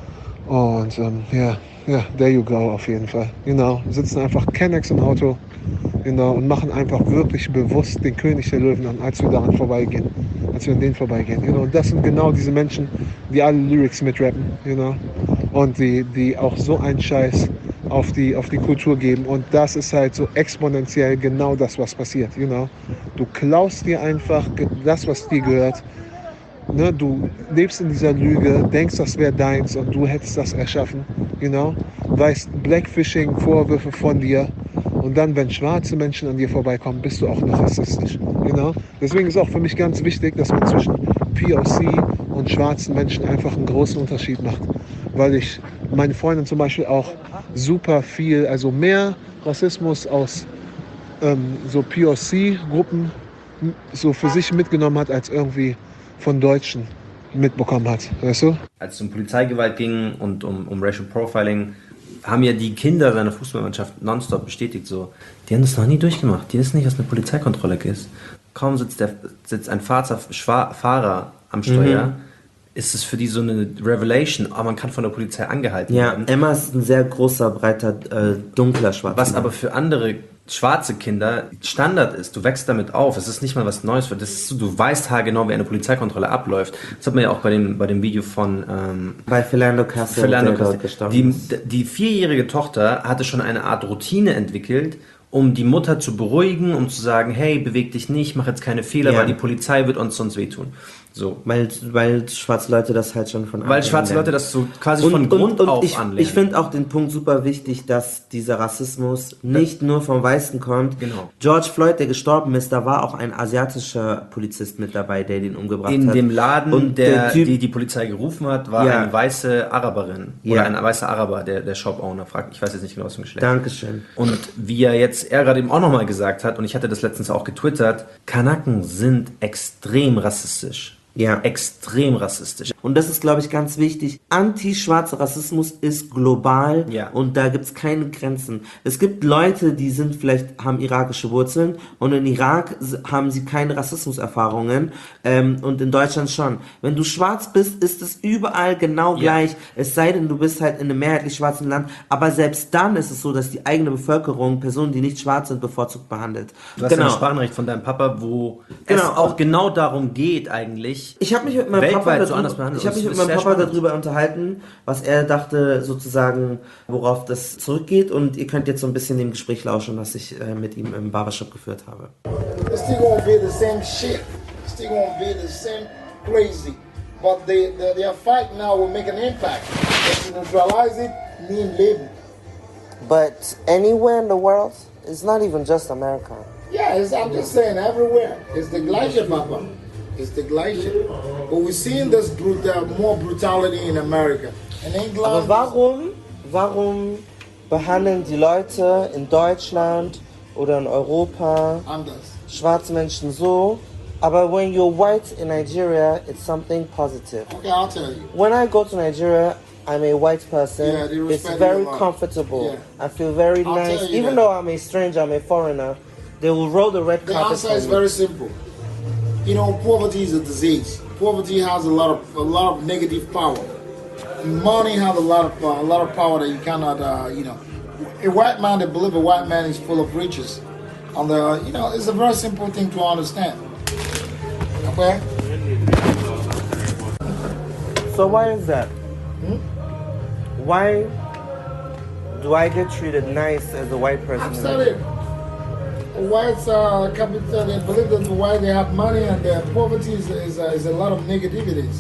Und ähm, ja, ja, there you go, auf jeden Fall. Genau, wir sitzen einfach Kennex im Auto, genau, und machen einfach wirklich bewusst den König der Löwen an, als wir daran vorbeigehen, als wir an denen vorbeigehen. Genau, und das sind genau diese Menschen, die alle Lyrics mitrappen, genau, und die, die auch so einen Scheiß auf die, auf die Kultur geben. Und das ist halt so exponentiell genau das, was passiert, genau. Du klaust dir einfach das, was dir gehört. Ne, du lebst in dieser Lüge, denkst, das wäre deins und du hättest das erschaffen, genau. Weißt Blackfishing, Vorwürfe von dir, und dann, wenn schwarze Menschen an dir vorbeikommen, bist du auch noch rassistisch, genau. Deswegen ist auch für mich ganz wichtig, dass man zwischen P O C und schwarzen Menschen einfach einen großen Unterschied macht, weil ich meine Freundin zum Beispiel auch super viel, also mehr Rassismus aus ähm, so P O C-Gruppen so für sich mitgenommen hat, als irgendwie von Deutschen mitbekommen hat, weißt du? Als es um Polizeigewalt ging und um, um Racial Profiling, haben ja die Kinder seiner Fußballmannschaft nonstop bestätigt, so, die haben das noch nie durchgemacht, die wissen nicht, was eine Polizeikontrolle ist. Kaum sitzt, der, sitzt ein Fahrer, Fahrer am Steuer, mhm. ist es für die so eine Revelation, aber man kann von der Polizei angehalten ja, werden. Ja, Emma ist ein sehr großer, breiter, äh, dunkler Schwarzer. Was aber für andere schwarze Kinder Standard ist. Du wächst damit auf. Es ist nicht mal was Neues. Das ist so, du weißt haargenau, wie eine Polizeikontrolle abläuft. Das hat man ja auch bei dem, bei dem Video von ähm, bei Philando Castile, der dort gestorben ist. Die, die vierjährige Tochter hatte schon eine Art Routine entwickelt, um die Mutter zu beruhigen, um zu sagen, hey, beweg dich nicht, mach jetzt keine Fehler, ja. weil die Polizei wird uns sonst wehtun. So. Weil, weil schwarze Leute das halt schon von Anfang Weil schwarze Leute das so quasi und, von Grund und, und auf ich, anlernen. Ich finde auch den Punkt super wichtig, dass dieser Rassismus nicht nur vom Weißen kommt. Genau. George Floyd, der gestorben ist, da war auch ein asiatischer Polizist mit dabei, der den umgebracht In hat. In dem Laden, und der, der Typ, die die Polizei gerufen hat, war ja. eine weiße Araberin. Oder ja. ein weißer Araber, der, der Shop-Owner. Ich weiß jetzt nicht genau, was für ein Geschlecht. Dankeschön. Und wie er jetzt, er gerade eben auch nochmal gesagt hat, und ich hatte das letztens auch getwittert, Kanaken sind extrem rassistisch. Ja. Extrem rassistisch. Und das ist, glaube ich, ganz wichtig. Anti-schwarzer Rassismus ist global ja. und da gibt es keine Grenzen. Es gibt Leute, die sind vielleicht, haben irakische Wurzeln und in Irak haben sie keine Rassismuserfahrungen ähm, und in Deutschland schon. Wenn du schwarz bist, ist es überall genau gleich. Ja. Es sei denn, du bist halt in einem mehrheitlich schwarzen Land. Aber selbst dann ist es so, dass die eigene Bevölkerung Personen, die nicht schwarz sind, bevorzugt behandelt. Du hast genau. ein Sprachnachricht von deinem Papa, wo genau. es auch genau darum geht eigentlich. Ich habe mich mit meinem Papa darüber, so anders behandelt. Ich habe mich mit meinem Papa darüber unterhalten, was er dachte, sozusagen, worauf das zurückgeht. Und ihr könnt jetzt so ein bisschen dem Gespräch lauschen, was ich äh, mit ihm im Barbershop geführt habe. It's still gonna be the same shit. It's still gonna be the same crazy. But they, they, their fight now will make an impact. They neutralize it nie im Leben. But anywhere in the world, it's not even just America. Yeah, it's, I'm just saying everywhere. It's the gleiche, Papa. It's the gleiche. But we're seeing this brutal, more brutality in America. In England. Aber warum, warum behandeln die Leute in Deutschland oder in Europa anders schwarze Menschen so? Aber when you're white in Nigeria, it's something positive. Okay, I'll tell you. When I go to Nigeria, I'm a white person. Yeah, they it's respect very you a lot. comfortable. Yeah. I feel very I'll nice. tell you Even that. though I'm a stranger, I'm a foreigner, they will roll the red The carpet answer for is me. very simple. You know, poverty is a disease. Poverty has a lot of a lot of negative power. Money has a lot of uh, a lot of power that you cannot, uh, you know. A white man that believes a white man is full of riches, and the, you know, it's a very simple thing to understand. Okay. So why is that? Hmm? Why do I get treated nice as a white person? I'm sorry. Whites uh, capital, they believe that why they have money and their poverty is, is, uh, is a lot of negativities.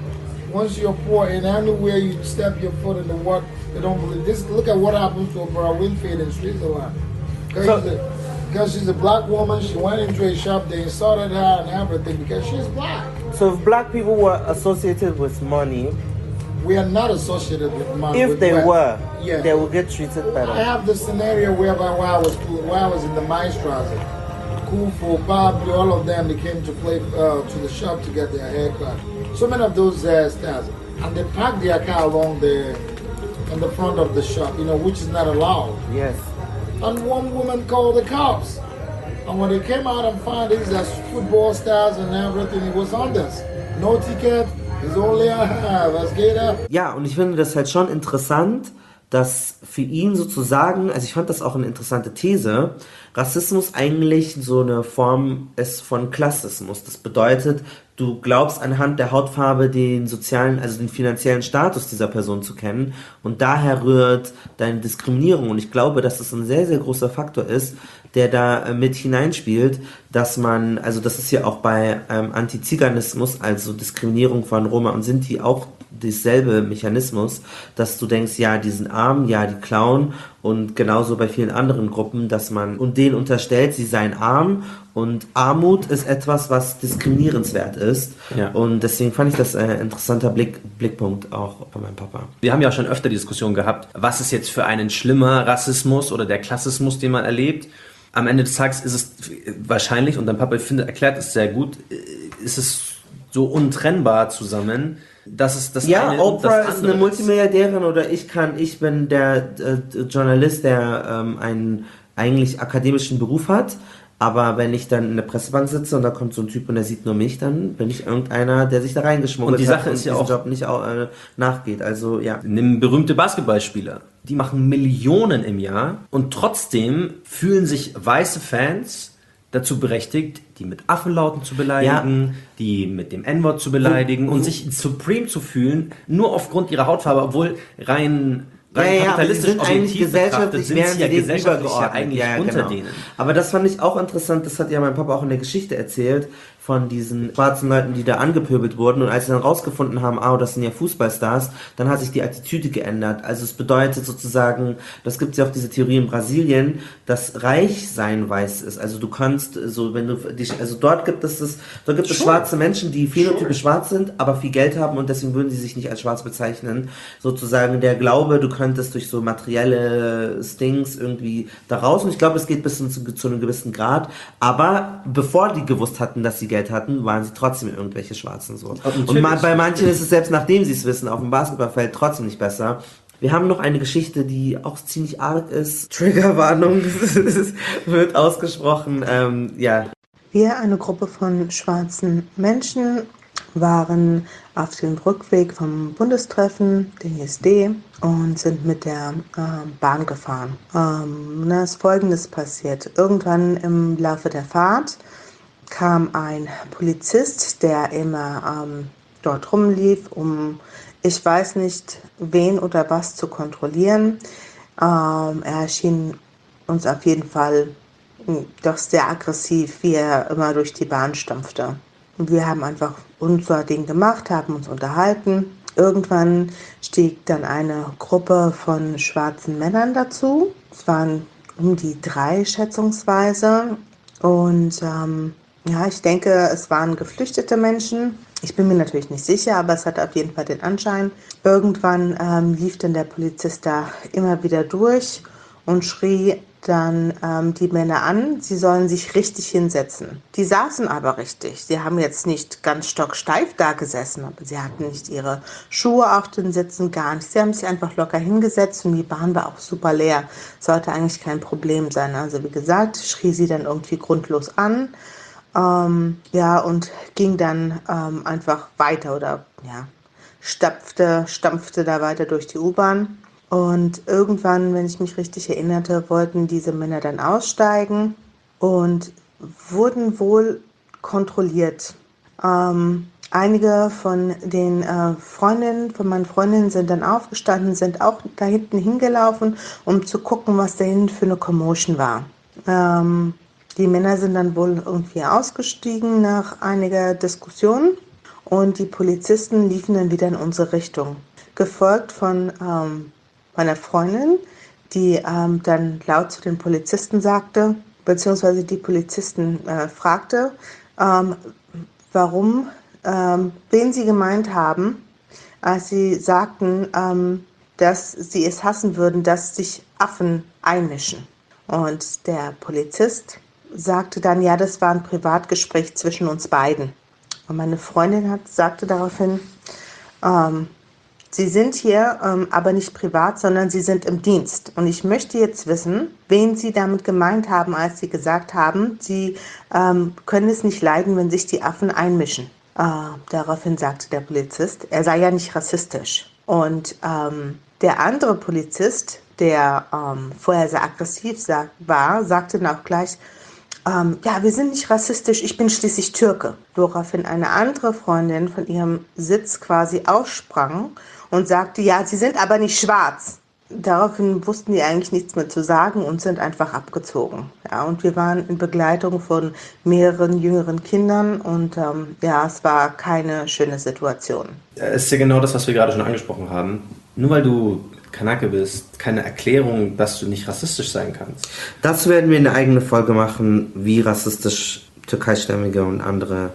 Once you're poor and anywhere you step your foot in the world, they don't believe this. Look at what happens to Oprah Winfrey in Switzerland. Because So- she's, a- because she's a black woman, she went into a shop, they insulted her and everything because she's black. So if black people were associated with money, We are not associated with money. if with they wealth. were, Yeah. they would get treated better. I have the scenario whereby when I was when I was in the Maestrazzi, Kufu, Pablo, all of them, they came to play uh, to the shop to get their haircut. So many of those uh, stars, and they parked their car along the in the front of the shop, you know, which is not allowed. Yes. And one woman called the cops, and when they came out and found these as football stars and everything, it was on this. No ticket. It's only a was geht ab? Ja, und ich finde das halt schon interessant, dass für ihn sozusagen, also ich fand das auch eine interessante These, Rassismus eigentlich so eine Form ist von Klassismus. Das bedeutet, du glaubst anhand der Hautfarbe den sozialen, also den finanziellen Status dieser Person zu kennen und daher rührt deine Diskriminierung. Und ich glaube, dass das ein sehr, sehr großer Faktor ist, der da äh, mit hineinspielt, dass man, also das ist ja auch bei ähm, Antiziganismus, also Diskriminierung von Roma und Sinti auch dasselbe Mechanismus, dass du denkst, ja, die sind arm, ja, die klauen und genauso bei vielen anderen Gruppen, dass man und denen unterstellt, sie seien arm und Armut ist etwas, was diskriminierenswert ist. Ja. Und deswegen fand ich das ein interessanter Blick, Blickpunkt auch bei meinem Papa. Wir haben ja auch schon öfter die Diskussion gehabt, was ist jetzt für einen schlimmer Rassismus oder der Klassismus, den man erlebt. Am Ende des Tages ist es wahrscheinlich, und dein Papa, ich finde, erklärt es sehr gut, ist es so untrennbar zusammen, dass es das Ja, eine und Oprah das ist eine andere Multimilliardärin oder ich kann, ich bin der äh, Journalist, der ähm, einen eigentlich akademischen Beruf hat. Aber wenn ich dann in der Pressebank sitze und da kommt so ein Typ und der sieht nur mich, dann bin ich irgendeiner, der sich da reingeschmuggelt Und die Sache hat ist ja diesen auch- Job nicht auch, äh, nachgeht. Also ja. Nimm berühmte Basketballspieler. Die machen Millionen im Jahr und trotzdem fühlen sich weiße Fans dazu berechtigt, die mit Affenlauten zu beleidigen, die mit dem N-Wort zu beleidigen und sich supreme zu fühlen, nur aufgrund ihrer Hautfarbe, obwohl rein, Ja, rein ja, ja, aber sie kapitalistisch sind eigentlich objektiv betrachtet gesellschaftlich, sind wären sie sie ja denen gesellschaftlich ja übergeordnet. eigentlich Ja, ja, unter genau. denen. Aber das fand ich auch interessant, das hat ja mein Papa auch in der Geschichte erzählt, von diesen schwarzen Leuten, die da angepöbelt wurden. Und als sie dann rausgefunden haben, ah, das sind ja Fußballstars, dann hat sich die Attitüde geändert. Also es bedeutet sozusagen, das gibt es ja auch diese Theorie in Brasilien, dass Reichsein weiß ist. Also du kannst, so wenn du dich, also dort gibt es das, dort gibt es Sure. schwarze Menschen, die phänotypisch schwarz sind, aber viel Geld haben und deswegen würden sie sich nicht als schwarz bezeichnen. Sozusagen der Glaube, du könntest durch so materielle Stings irgendwie da raus. Und ich glaube, es geht bis zu, zu einem gewissen Grad. Aber bevor die gewusst hatten, dass sie Geld hatten, waren sie trotzdem irgendwelche Schwarzen so. natürlich. Und ma- bei manchen ist es selbst nachdem sie es wissen, auf dem Basketballfeld trotzdem nicht besser. Wir haben noch eine Geschichte, die auch ziemlich arg ist. Triggerwarnung wird ausgesprochen. Ähm, ja. Wir, eine Gruppe von schwarzen Menschen, waren auf dem Rückweg vom Bundestreffen, den I S D, und sind mit der äh, Bahn gefahren. Ähm, da ist Folgendes passiert. Irgendwann im Laufe der Fahrt kam ein Polizist, der immer ähm, dort rumlief, um, ich weiß nicht, wen oder was zu kontrollieren. Ähm, er schien uns auf jeden Fall mh, doch sehr aggressiv, wie er immer durch die Bahn stampfte. Und wir haben einfach unser Ding gemacht, haben uns unterhalten. irgendwann stieg dann eine Gruppe von schwarzen Männern dazu. Es waren um die drei schätzungsweise. Und ähm, ja, ich denke, es waren geflüchtete Menschen. Ich bin mir natürlich nicht sicher, aber es hat auf jeden Fall den Anschein. Irgendwann ähm, lief dann der Polizist da immer wieder durch und schrie dann ähm, die Männer an, sie sollen sich richtig hinsetzen. Die saßen aber richtig. Sie haben jetzt nicht ganz stocksteif da gesessen, aber sie hatten nicht ihre Schuhe auf den Sitzen, gar nicht. Sie haben sich einfach locker hingesetzt und die Bahn war auch super leer. Sollte eigentlich kein Problem sein. Also wie gesagt, schrie sie dann irgendwie grundlos an. Ähm, ja, und ging dann ähm, einfach weiter oder ja, stapfte, stampfte da weiter durch die U-Bahn. Und irgendwann, wenn ich mich richtig erinnerte, wollten diese Männer dann aussteigen und wurden wohl kontrolliert. Ähm, einige von den äh, Freundinnen, von meinen Freundinnen sind dann aufgestanden, sind auch da hinten hingelaufen, um zu gucken, was da hinten für eine Commotion war. Ähm, die Männer sind dann wohl irgendwie ausgestiegen nach einiger Diskussion und die Polizisten liefen dann wieder in unsere Richtung, gefolgt von ähm, meiner Freundin, die ähm, dann laut zu den Polizisten sagte, beziehungsweise die Polizisten äh, fragte, ähm, warum, ähm, wen sie gemeint haben, als sie sagten, ähm, dass sie es hassen würden, dass sich Affen einmischen. Und der Polizist sagte dann, ja, das war ein Privatgespräch zwischen uns beiden. Und meine Freundin hat, sagte daraufhin, ähm, Sie sind hier ähm, aber nicht privat, sondern Sie sind im Dienst. Und ich möchte jetzt wissen, wen Sie damit gemeint haben, als Sie gesagt haben, Sie ähm, können es nicht leiden, wenn sich die Affen einmischen. Äh, daraufhin sagte der Polizist, er sei ja nicht rassistisch. Und ähm, der andere Polizist, der ähm, vorher sehr aggressiv sag, war, sagte dann auch gleich, ähm, ja, wir sind nicht rassistisch, ich bin schließlich Türke. Woraufhin eine andere Freundin von ihrem Sitz quasi aussprang und sagte, ja, sie sind aber nicht schwarz. Daraufhin wussten die eigentlich nichts mehr zu sagen und sind einfach abgezogen. Ja, und wir waren in Begleitung von mehreren jüngeren Kindern und ähm, ja, es war keine schöne Situation. Es ist ja genau das, was wir gerade schon angesprochen haben. Nur weil du Kanake bist, keine Erklärung, dass du nicht rassistisch sein kannst. Dazu werden wir eine eigene Folge machen, wie rassistisch türkeistämmige und andere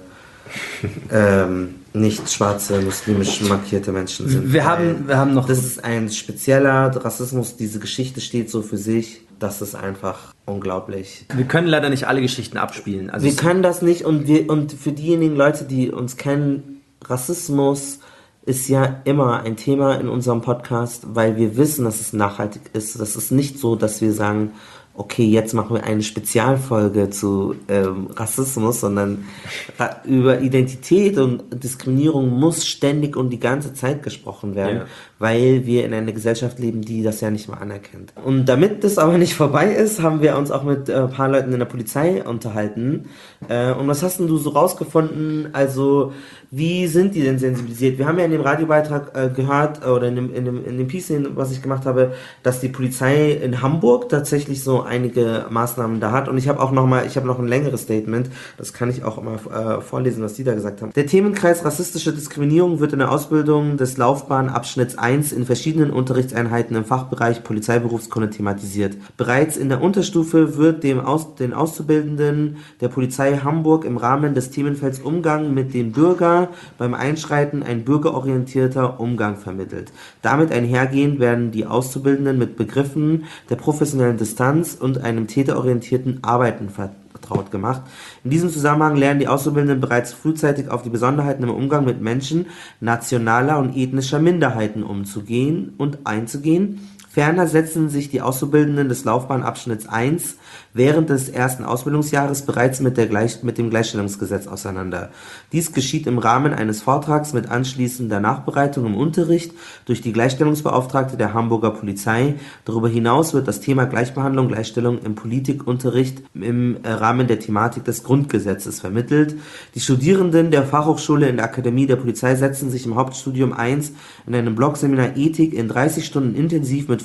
ähm, nicht schwarze, muslimisch markierte Menschen sind. Wir haben, wir haben noch... Das ist ein spezieller Rassismus, diese Geschichte steht so für sich, das ist einfach unglaublich. Wir können leider nicht alle Geschichten abspielen. Also wir können das nicht und, wir, und für diejenigen Leute, die uns kennen, Rassismus ist ja immer ein Thema in unserem Podcast, weil wir wissen, dass es nachhaltig ist. Das ist nicht so, dass wir sagen, okay, jetzt machen wir eine Spezialfolge zu ähm, Rassismus, sondern ra- über Identität und Diskriminierung muss ständig und die ganze Zeit gesprochen werden, ja. Weil wir in einer Gesellschaft leben, die das ja nicht mal anerkennt. Und damit das aber nicht vorbei ist, haben wir uns auch mit äh, ein paar Leuten in der Polizei unterhalten. Äh, und was hast denn du so rausgefunden? Also, wie sind die denn sensibilisiert? Wir haben ja in dem Radiobeitrag äh, gehört, äh, oder in dem, in dem, in dem Piece, was ich gemacht habe, dass die Polizei in Hamburg tatsächlich so einige Maßnahmen da hat. Und ich habe auch noch mal, ich habe noch ein längeres Statement, das kann ich auch mal äh, vorlesen, was die da gesagt haben. Der Themenkreis rassistische Diskriminierung wird in der Ausbildung des Laufbahnabschnitts eins in verschiedenen Unterrichtseinheiten im Fachbereich Polizeiberufskunde thematisiert. Bereits in der Unterstufe wird dem Aus, den Auszubildenden der Polizei Hamburg im Rahmen des Themenfelds Umgang mit dem Bürger beim Einschreiten ein bürgerorientierter Umgang vermittelt. Damit einhergehend werden die Auszubildenden mit Begriffen der professionellen Distanz und einem täterorientierten Arbeiten vertraut gemacht. In diesem Zusammenhang lernen die Auszubildenden bereits frühzeitig auf die Besonderheiten im Umgang mit Menschen nationaler und ethnischer Minderheiten umzugehen und einzugehen. Ferner setzen sich die Auszubildenden des Laufbahnabschnitts eins während des ersten Ausbildungsjahres bereits mit, der Gleich- mit dem Gleichstellungsgesetz auseinander. Dies geschieht im Rahmen eines Vortrags mit anschließender Nachbereitung im Unterricht durch die Gleichstellungsbeauftragte der Hamburger Polizei. Darüber hinaus wird das Thema Gleichbehandlung, Gleichstellung im Politikunterricht im Rahmen der Thematik des Grundgesetzes vermittelt. Die Studierenden der Fachhochschule in der Akademie der Polizei setzen sich im Hauptstudium eins in einem Blockseminar Ethik in dreißig Stunden intensiv mit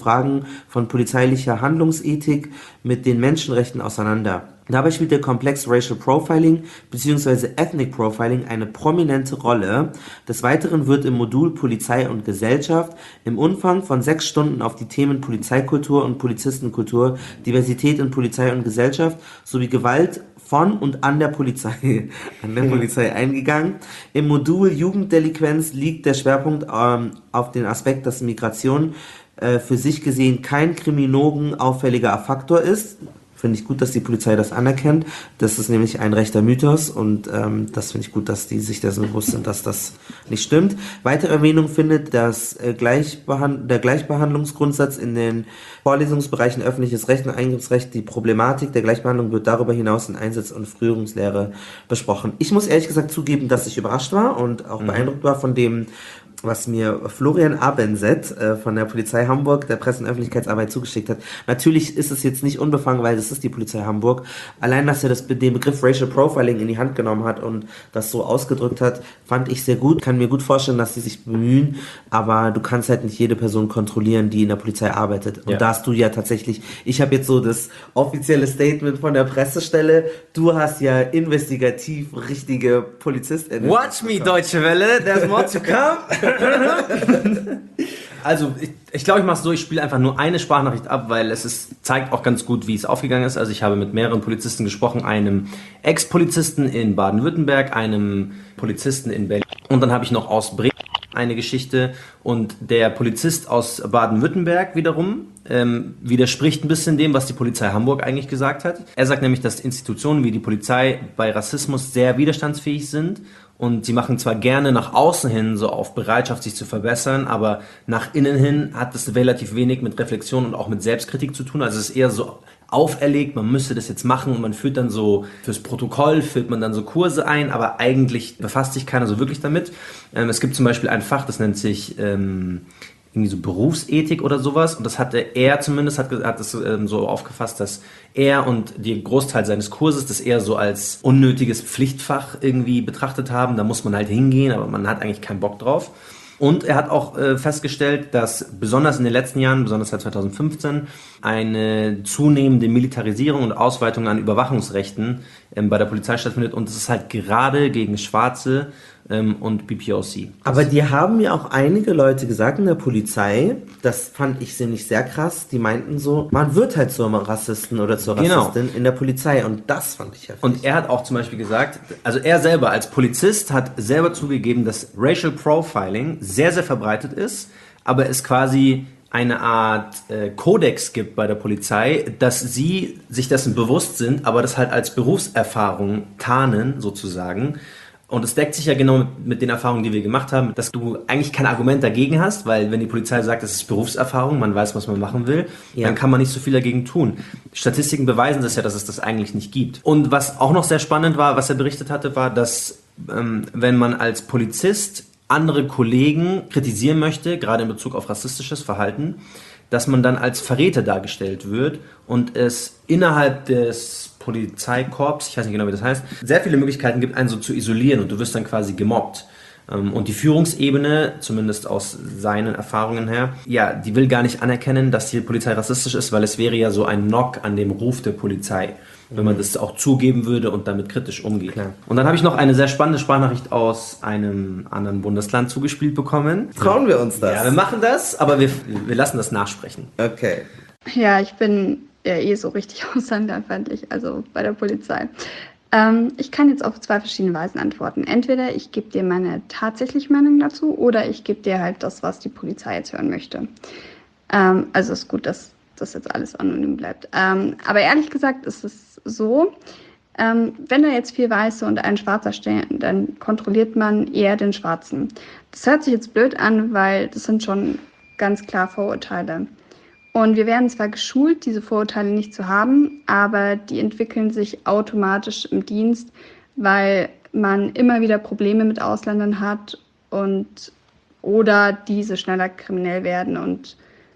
Fragen von polizeilicher Handlungsethik mit den Menschenrechten auseinander. Dabei spielt der Komplex Racial Profiling bzw. Ethnic Profiling eine prominente Rolle. Des Weiteren wird im Modul Polizei und Gesellschaft im Umfang von sechs Stunden auf die Themen Polizeikultur und Polizistenkultur, Diversität in Polizei und Gesellschaft sowie Gewalt von und an der Polizei, an der Polizei eingegangen. Im Modul Jugenddelinquenz liegt der Schwerpunkt ähm, auf den Aspekt, dass Migration äh, für sich gesehen kein kriminologen auffälliger Faktor ist. Finde ich gut, dass die Polizei das anerkennt. Das ist nämlich ein rechter Mythos und ähm, das finde ich gut, dass die sich dessen bewusst sind, dass das nicht stimmt. Weitere Erwähnung findet dass, äh, Gleichbehand- der Gleichbehandlungsgrundsatz in den Vorlesungsbereichen öffentliches Recht und Eingriffsrecht. Die Problematik der Gleichbehandlung wird darüber hinaus in Einsatz- und Führungslehre besprochen. Ich muss ehrlich gesagt zugeben, dass ich überrascht war und auch mhm. beeindruckt war von dem, was mir Florian Abenset äh, von der Polizei Hamburg, der Presse- und Öffentlichkeitsarbeit zugeschickt hat. Natürlich ist es jetzt nicht unbefangen, weil das ist die Polizei Hamburg. Allein, dass er das, den Begriff Racial Profiling in die Hand genommen hat und das so ausgedrückt hat, fand ich sehr gut. Kann mir gut vorstellen, dass sie sich bemühen, aber du kannst halt nicht jede Person kontrollieren, die in der Polizei arbeitet. Und ja. da hast du ja tatsächlich, ich habe jetzt so das offizielle Statement von der Pressestelle, du hast ja investigativ richtige PolizistInnen. Watch me, Deutsche Welle, there's more to come. Also, ich, ich glaube, ich mache es so, ich spiele einfach nur eine Sprachnachricht ab, weil es ist, zeigt auch ganz gut, wie es aufgegangen ist. Also ich habe mit mehreren Polizisten gesprochen, einem Ex-Polizisten in Baden-Württemberg, einem Polizisten in Berlin und dann habe ich noch aus Bremen eine Geschichte und der Polizist aus Baden-Württemberg wiederum ähm, widerspricht ein bisschen dem, was die Polizei Hamburg eigentlich gesagt hat. Er sagt nämlich, dass Institutionen wie die Polizei bei Rassismus sehr widerstandsfähig sind und sie machen zwar gerne nach außen hin so auf Bereitschaft, sich zu verbessern, aber nach innen hin hat das relativ wenig mit Reflexion und auch mit Selbstkritik zu tun. Also es ist eher so auferlegt, man müsste das jetzt machen und man führt dann so, fürs Protokoll führt man dann so Kurse ein, aber eigentlich befasst sich keiner so wirklich damit. Ähm, es gibt zum Beispiel ein Fach, das nennt sich ähm, irgendwie so Berufsethik oder sowas und das hatte er zumindest, hat, hat das ähm, so aufgefasst, dass er und der Großteil seines Kurses das eher so als unnötiges Pflichtfach irgendwie betrachtet haben. Da muss man halt hingehen, aber man hat eigentlich keinen Bock drauf. Und er hat auch äh, festgestellt, dass besonders in den letzten Jahren, besonders seit zwanzig fünfzehn, eine zunehmende Militarisierung und Ausweitung an Überwachungsrechten ähm, bei der Polizei stattfindet. Und das ist halt gerade gegen Schwarze ähm, und B P O C. Aber die haben ja auch einige Leute gesagt in der Polizei, das fand ich nämlich sehr krass, die meinten so, man wird halt zum Rassisten oder zur Rassistin genau. in der Polizei und das fand ich heftig. Und er hat auch zum Beispiel gesagt, also er selber als Polizist hat selber zugegeben, dass Racial Profiling sehr, sehr verbreitet ist, aber es quasi eine Art äh, Kodex gibt bei der Polizei, dass sie sich dessen bewusst sind, aber das halt als Berufserfahrung tarnen sozusagen. Und es deckt sich ja genau mit, mit den Erfahrungen, die wir gemacht haben, dass du eigentlich kein Argument dagegen hast, weil wenn die Polizei sagt, das ist Berufserfahrung, man weiß, was man machen will, ja. dann kann man nicht so viel dagegen tun. Statistiken beweisen das ja, dass es das eigentlich nicht gibt. Und was auch noch sehr spannend war, was er berichtet hatte, war, dass ähm, wenn man als Polizist andere Kollegen kritisieren möchte, gerade in Bezug auf rassistisches Verhalten, dass man dann als Verräter dargestellt wird und es innerhalb des Polizeikorps, ich weiß nicht genau, wie das heißt, sehr viele Möglichkeiten gibt, einen so zu isolieren und du wirst dann quasi gemobbt. Und die Führungsebene, zumindest aus seinen Erfahrungen her, ja, die will gar nicht anerkennen, dass die Polizei rassistisch ist, weil es wäre ja so ein Knock an dem Ruf der Polizei, wenn man das auch zugeben würde und damit kritisch umgeht. Klar. Und dann habe ich noch eine sehr spannende Sprachnachricht aus einem anderen Bundesland zugespielt bekommen. Trauen wir uns das? Ja, wir machen das, aber wir, wir lassen das nachsprechen. Okay. Ja, ich bin ja eh so richtig ausländerfeindlich, also bei der Polizei. Ähm, ich kann jetzt auf zwei verschiedene Weisen antworten. Entweder ich gebe dir meine tatsächliche Meinung dazu oder ich gebe dir halt das, was die Polizei jetzt hören möchte. Ähm, also ist gut, dass das jetzt alles anonym bleibt. Ähm, aber ehrlich gesagt ist es so, ähm, wenn da jetzt vier Weiße und ein Schwarzer stehen, dann kontrolliert man eher den Schwarzen. Das hört sich jetzt blöd an, weil das sind schon ganz klar Vorurteile. Und wir werden zwar geschult, diese Vorurteile nicht zu haben, aber die entwickeln sich automatisch im Dienst, weil man immer wieder Probleme mit Ausländern hat und oder diese schneller kriminell werden und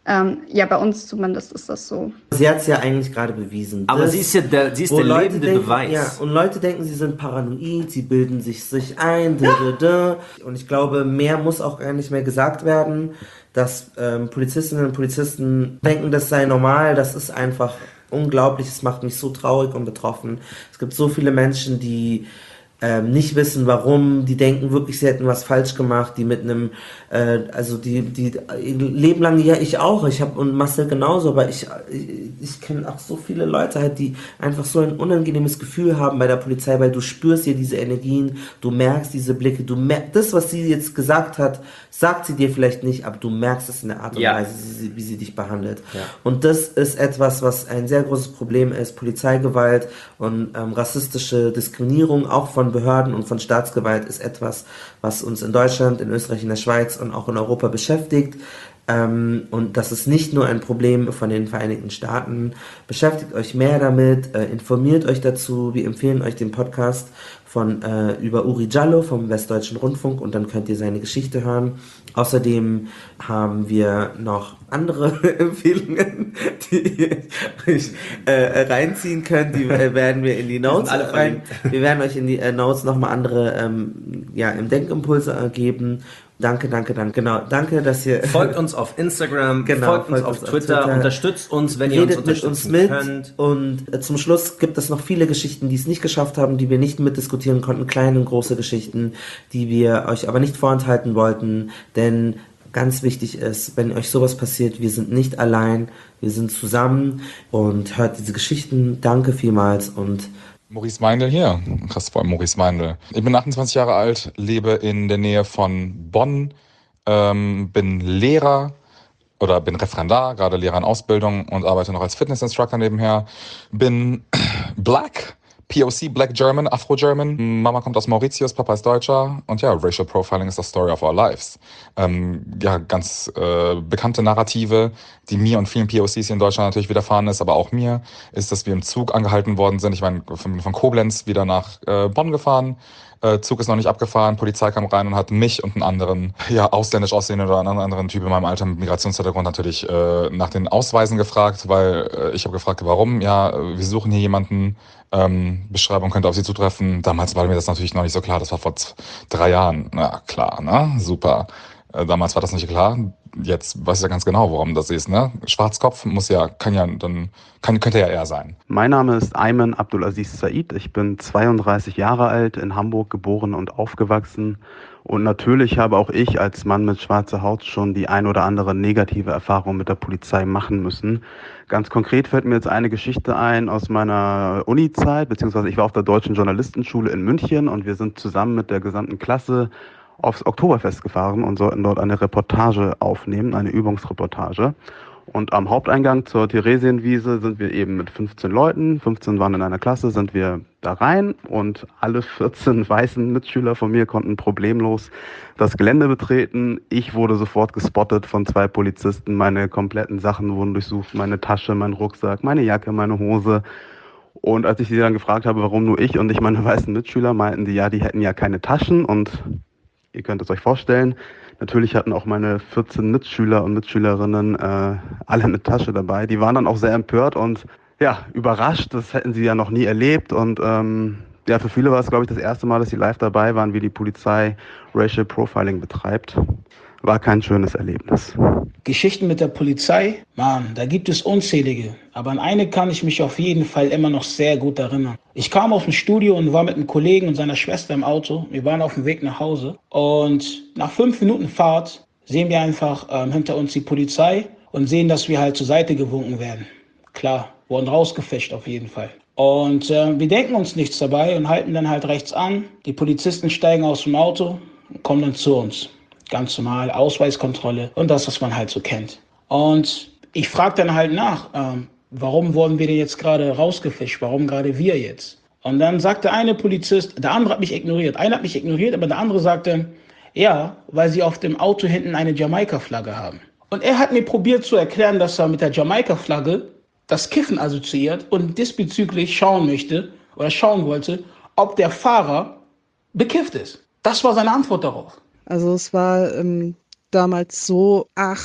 Ähm, ja, bei uns zumindest ist das so. Sie hat es ja eigentlich gerade bewiesen. Aber das, sie ist ja der, sie ist wo der Leute lebende denken, Beweis. Ja, und Leute denken, sie sind paranoid, sie bilden sich sich ein. Da, da, da. Und ich glaube, mehr muss auch gar nicht mehr gesagt werden, dass ähm, Polizistinnen und Polizisten denken, das sei normal. Das ist einfach unglaublich. Es macht mich so traurig und betroffen. Es gibt so viele Menschen, die Ähm, nicht wissen, warum, die denken wirklich, sie hätten was falsch gemacht, die mit einem, äh, also die, die leben lang, ja, ich auch, ich habe und Marcel genauso, aber ich, ich, ich kenne auch so viele Leute halt, die einfach so ein unangenehmes Gefühl haben bei der Polizei, weil du spürst hier diese Energien, du merkst diese Blicke, du merkst, das, was sie jetzt gesagt hat, sagt sie dir vielleicht nicht, aber du merkst es in der Art und Ja. Weise, wie sie, wie sie dich behandelt. Ja. Und das ist etwas, was ein sehr großes Problem ist, Polizeigewalt und ähm, rassistische Diskriminierung, auch von Behörden und von Staatsgewalt, ist etwas, was uns in Deutschland, in Österreich, in der Schweiz und auch in Europa beschäftigt. Ähm, und das ist nicht nur ein Problem von den Vereinigten Staaten. Beschäftigt euch mehr damit, äh, informiert euch dazu. Wir empfehlen euch den Podcast von äh, über Uri Jallo vom Westdeutschen Rundfunk und dann könnt ihr seine Geschichte hören. Außerdem haben wir noch andere Empfehlungen, die ihr äh, reinziehen könnt. Die äh, werden wir in die Notes alle rein. Wir werden euch in die äh, Notes nochmal andere ähm, ja, im Denkimpulse äh, geben. Danke, danke, danke. Genau, danke, dass ihr Folgt uns auf Instagram, genau, folgt uns auf Twitter, Twitter, unterstützt uns, wenn ihr uns redet mit uns unterstützen mit könnt. und äh, zum Schluss gibt es noch viele Geschichten, die es nicht geschafft haben, die wir nicht mitdiskutieren konnten, kleine und große Geschichten, die wir euch aber nicht vorenthalten wollten, denn ganz wichtig ist, wenn euch sowas passiert, wir sind nicht allein, wir sind zusammen und hört diese Geschichten. Danke vielmals und Maurice Meindl hier, krass, vor allem Maurice Meindl. Ich bin achtundzwanzig Jahre alt, lebe in der Nähe von Bonn, ähm, bin Lehrer oder bin Referendar, gerade Lehrer in Ausbildung und arbeite noch als Fitnessinstructor nebenher. Bin Black, P O C, Black German, Afro-German. Mama kommt aus Mauritius, Papa ist Deutscher. Und ja, Racial Profiling ist the story of our lives. Ähm, ja, ganz äh, bekannte Narrative, die mir und vielen P O Cs hier in Deutschland natürlich widerfahren ist, aber auch mir, ist, dass wir im Zug angehalten worden sind. Ich bin von, von Koblenz wieder nach äh, Bonn gefahren. Äh, Zug ist noch nicht abgefahren, Polizei kam rein und hat mich und einen anderen, ja, ausländisch aussehenden oder einen anderen Typ in meinem Alter mit Migrationshintergrund natürlich äh, nach den Ausweisen gefragt, weil äh, ich habe gefragt, warum? Ja, wir suchen hier jemanden, ähm, Beschreibung könnte auf Sie zutreffen. Damals war mir das natürlich noch nicht so klar, das war vor z- drei Jahren. Na klar, ne? Super. Äh, damals war das nicht klar. Jetzt weiß ich ja ganz genau, warum das ist, ne? Schwarzkopf muss ja, kann ja, dann, kann, könnte ja er sein. Mein Name ist Ayman Abdulaziz Said. Ich bin zweiunddreißig Jahre alt, in Hamburg geboren und aufgewachsen. Und natürlich habe auch ich als Mann mit schwarzer Haut schon die ein oder andere negative Erfahrung mit der Polizei machen müssen. Ganz konkret fällt mir jetzt eine Geschichte ein aus meiner Uni-Zeit, beziehungsweise ich war auf der Deutschen Journalistenschule in München und wir sind zusammen mit der gesamten Klasse aufs Oktoberfest gefahren und sollten dort eine Reportage aufnehmen, eine Übungsreportage. Und am Haupteingang zur Theresienwiese sind wir eben mit fünfzehn Leuten, fünfzehn waren in einer Klasse, sind wir da rein und alle vierzehn weißen Mitschüler von mir konnten problemlos das Gelände betreten. Ich wurde sofort gespottet von zwei Polizisten, meine kompletten Sachen wurden durchsucht, meine Tasche, mein Rucksack, meine Jacke, meine Hose. Und als ich sie dann gefragt habe, warum nur ich und nicht meine weißen Mitschüler, meinten die, ja, die hätten ja keine Taschen und ihr könnt es euch vorstellen, natürlich hatten auch meine vierzehn Mitschüler und Mitschülerinnen äh, alle eine Tasche dabei. Die waren dann auch sehr empört und ja, überrascht. Das hätten sie ja noch nie erlebt. Und ähm, ja, für viele war es, glaube ich, das erste Mal, dass sie live dabei waren, wie die Polizei Racial Profiling betreibt. War kein schönes Erlebnis. Geschichten mit der Polizei, Mann, da gibt es unzählige. Aber an eine kann ich mich auf jeden Fall immer noch sehr gut erinnern. Ich kam aus dem Studio und war mit einem Kollegen und seiner Schwester im Auto. Wir waren auf dem Weg nach Hause. Und nach fünf Minuten Fahrt sehen wir einfach ähm, hinter uns die Polizei und sehen, dass wir halt zur Seite gewunken werden. Klar, wurden rausgefischt auf jeden Fall. Und äh, wir denken uns nichts dabei und halten dann halt rechts an. Die Polizisten steigen aus dem Auto und kommen dann zu uns. Ganz normal, Ausweiskontrolle und das, was man halt so kennt. Und ich frage dann halt nach, ähm, warum wurden wir denn jetzt gerade rausgefischt? Warum gerade wir jetzt? Und dann sagte eine Polizist, der andere hat mich ignoriert. Einer hat mich ignoriert, aber der andere sagte, ja, weil sie auf dem Auto hinten eine Jamaika-Flagge haben. Und er hat mir probiert zu erklären, dass er mit der Jamaika-Flagge das Kiffen assoziiert und diesbezüglich schauen möchte oder schauen wollte, ob der Fahrer bekifft ist. Das war seine Antwort darauf. Also es war ähm, damals so, acht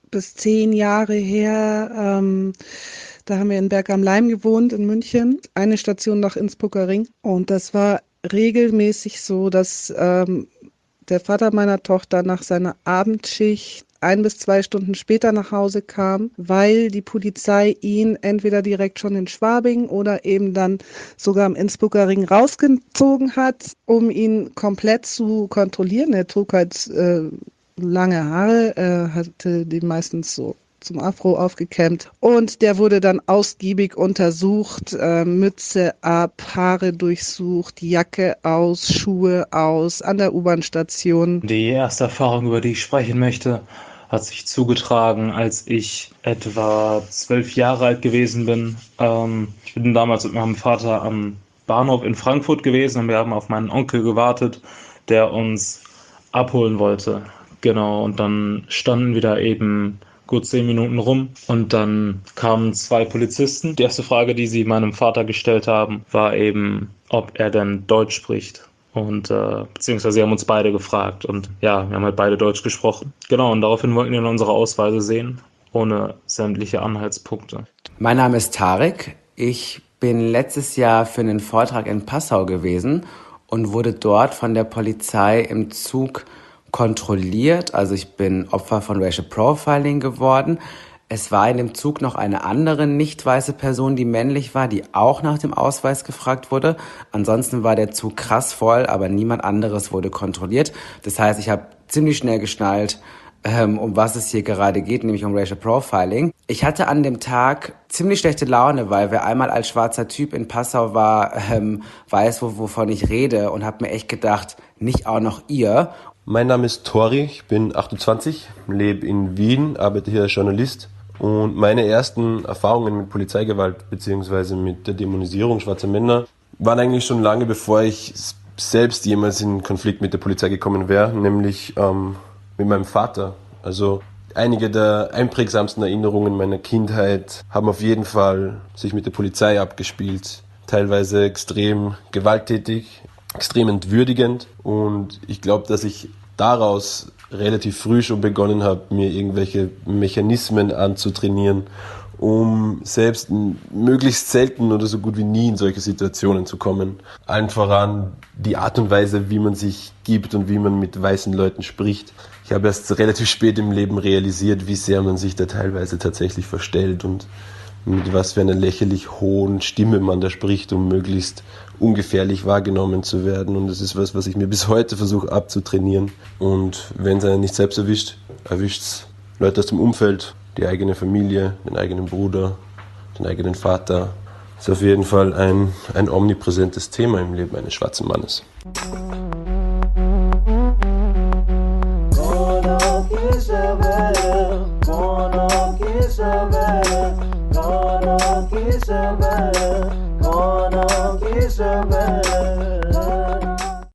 bis zehn Jahre her. Ähm, da haben wir in Berg am Laim gewohnt in München, eine Station nach Innsbrucker Ring. Und das war regelmäßig so, dass ähm, der Vater meiner Tochter nach seiner Abendschicht ein bis zwei Stunden später nach Hause kam, weil die Polizei ihn entweder direkt schon in Schwabing oder eben dann sogar am Innsbrucker Ring rausgezogen hat, um ihn komplett zu kontrollieren. Er trug halt äh, lange Haare, er hatte die meistens so zum Afro aufgekämmt und der wurde dann ausgiebig untersucht, äh, Mütze ab, Haare durchsucht, Jacke aus, Schuhe aus, an der U-Bahn-Station. Die erste Erfahrung, über die ich sprechen möchte, hat sich zugetragen, als ich etwa zwölf Jahre alt gewesen bin. Ähm, ich bin damals mit meinem Vater am Bahnhof in Frankfurt gewesen und wir haben auf meinen Onkel gewartet, der uns abholen wollte. Genau, und dann standen wir da eben gut zehn Minuten rum und dann kamen zwei Polizisten. Die erste Frage, die sie meinem Vater gestellt haben, war eben, ob er denn Deutsch spricht. Und äh, beziehungsweise sie haben uns beide gefragt und ja, wir haben halt beide Deutsch gesprochen. Genau, und daraufhin wollten wir unsere Ausweise sehen, ohne sämtliche Anhaltspunkte. Mein Name ist Tarek. Ich bin letztes Jahr für einen Vortrag in Passau gewesen und wurde dort von der Polizei im Zug kontrolliert. Also ich bin Opfer von Racial Profiling geworden. Es war in dem Zug noch eine andere nicht weiße Person, die männlich war, die auch nach dem Ausweis gefragt wurde. Ansonsten war der Zug krass voll, aber niemand anderes wurde kontrolliert. Das heißt, ich habe ziemlich schnell geschnallt, ähm, um was es hier gerade geht, nämlich um Racial Profiling. Ich hatte an dem Tag ziemlich schlechte Laune, weil wer einmal als schwarzer Typ in Passau war, ähm, weiß, wo, wovon ich rede und habe mir echt gedacht, nicht auch noch ihr. Mein Name ist Tori, ich bin achtundzwanzig, lebe in Wien, arbeite hier als Journalist. Und meine ersten Erfahrungen mit Polizeigewalt bzw. mit der Dämonisierung schwarzer Männer waren eigentlich schon lange, bevor ich selbst jemals in Konflikt mit der Polizei gekommen wäre, nämlich ähm, mit meinem Vater. Also einige der einprägsamsten Erinnerungen meiner Kindheit haben auf jeden Fall sich mit der Polizei abgespielt. Teilweise extrem gewalttätig, extrem entwürdigend. Und ich glaube, dass ich daraus relativ früh schon begonnen habe, mir irgendwelche Mechanismen anzutrainieren, um selbst möglichst selten oder so gut wie nie in solche Situationen zu kommen. Allen voran die Art und Weise, wie man sich gibt und wie man mit weißen Leuten spricht. Ich habe erst relativ spät im Leben realisiert, wie sehr man sich da teilweise tatsächlich verstellt und mit was für einer lächerlich hohen Stimme man da spricht, um möglichst ungefährlich wahrgenommen zu werden. Und das ist was, was ich mir bis heute versuche abzutrainieren. Und wenn es einen nicht selbst erwischt, erwischt es Leute aus dem Umfeld, die eigene Familie, den eigenen Bruder, den eigenen Vater. Das ist auf jeden Fall ein, ein omnipräsentes Thema im Leben eines schwarzen Mannes.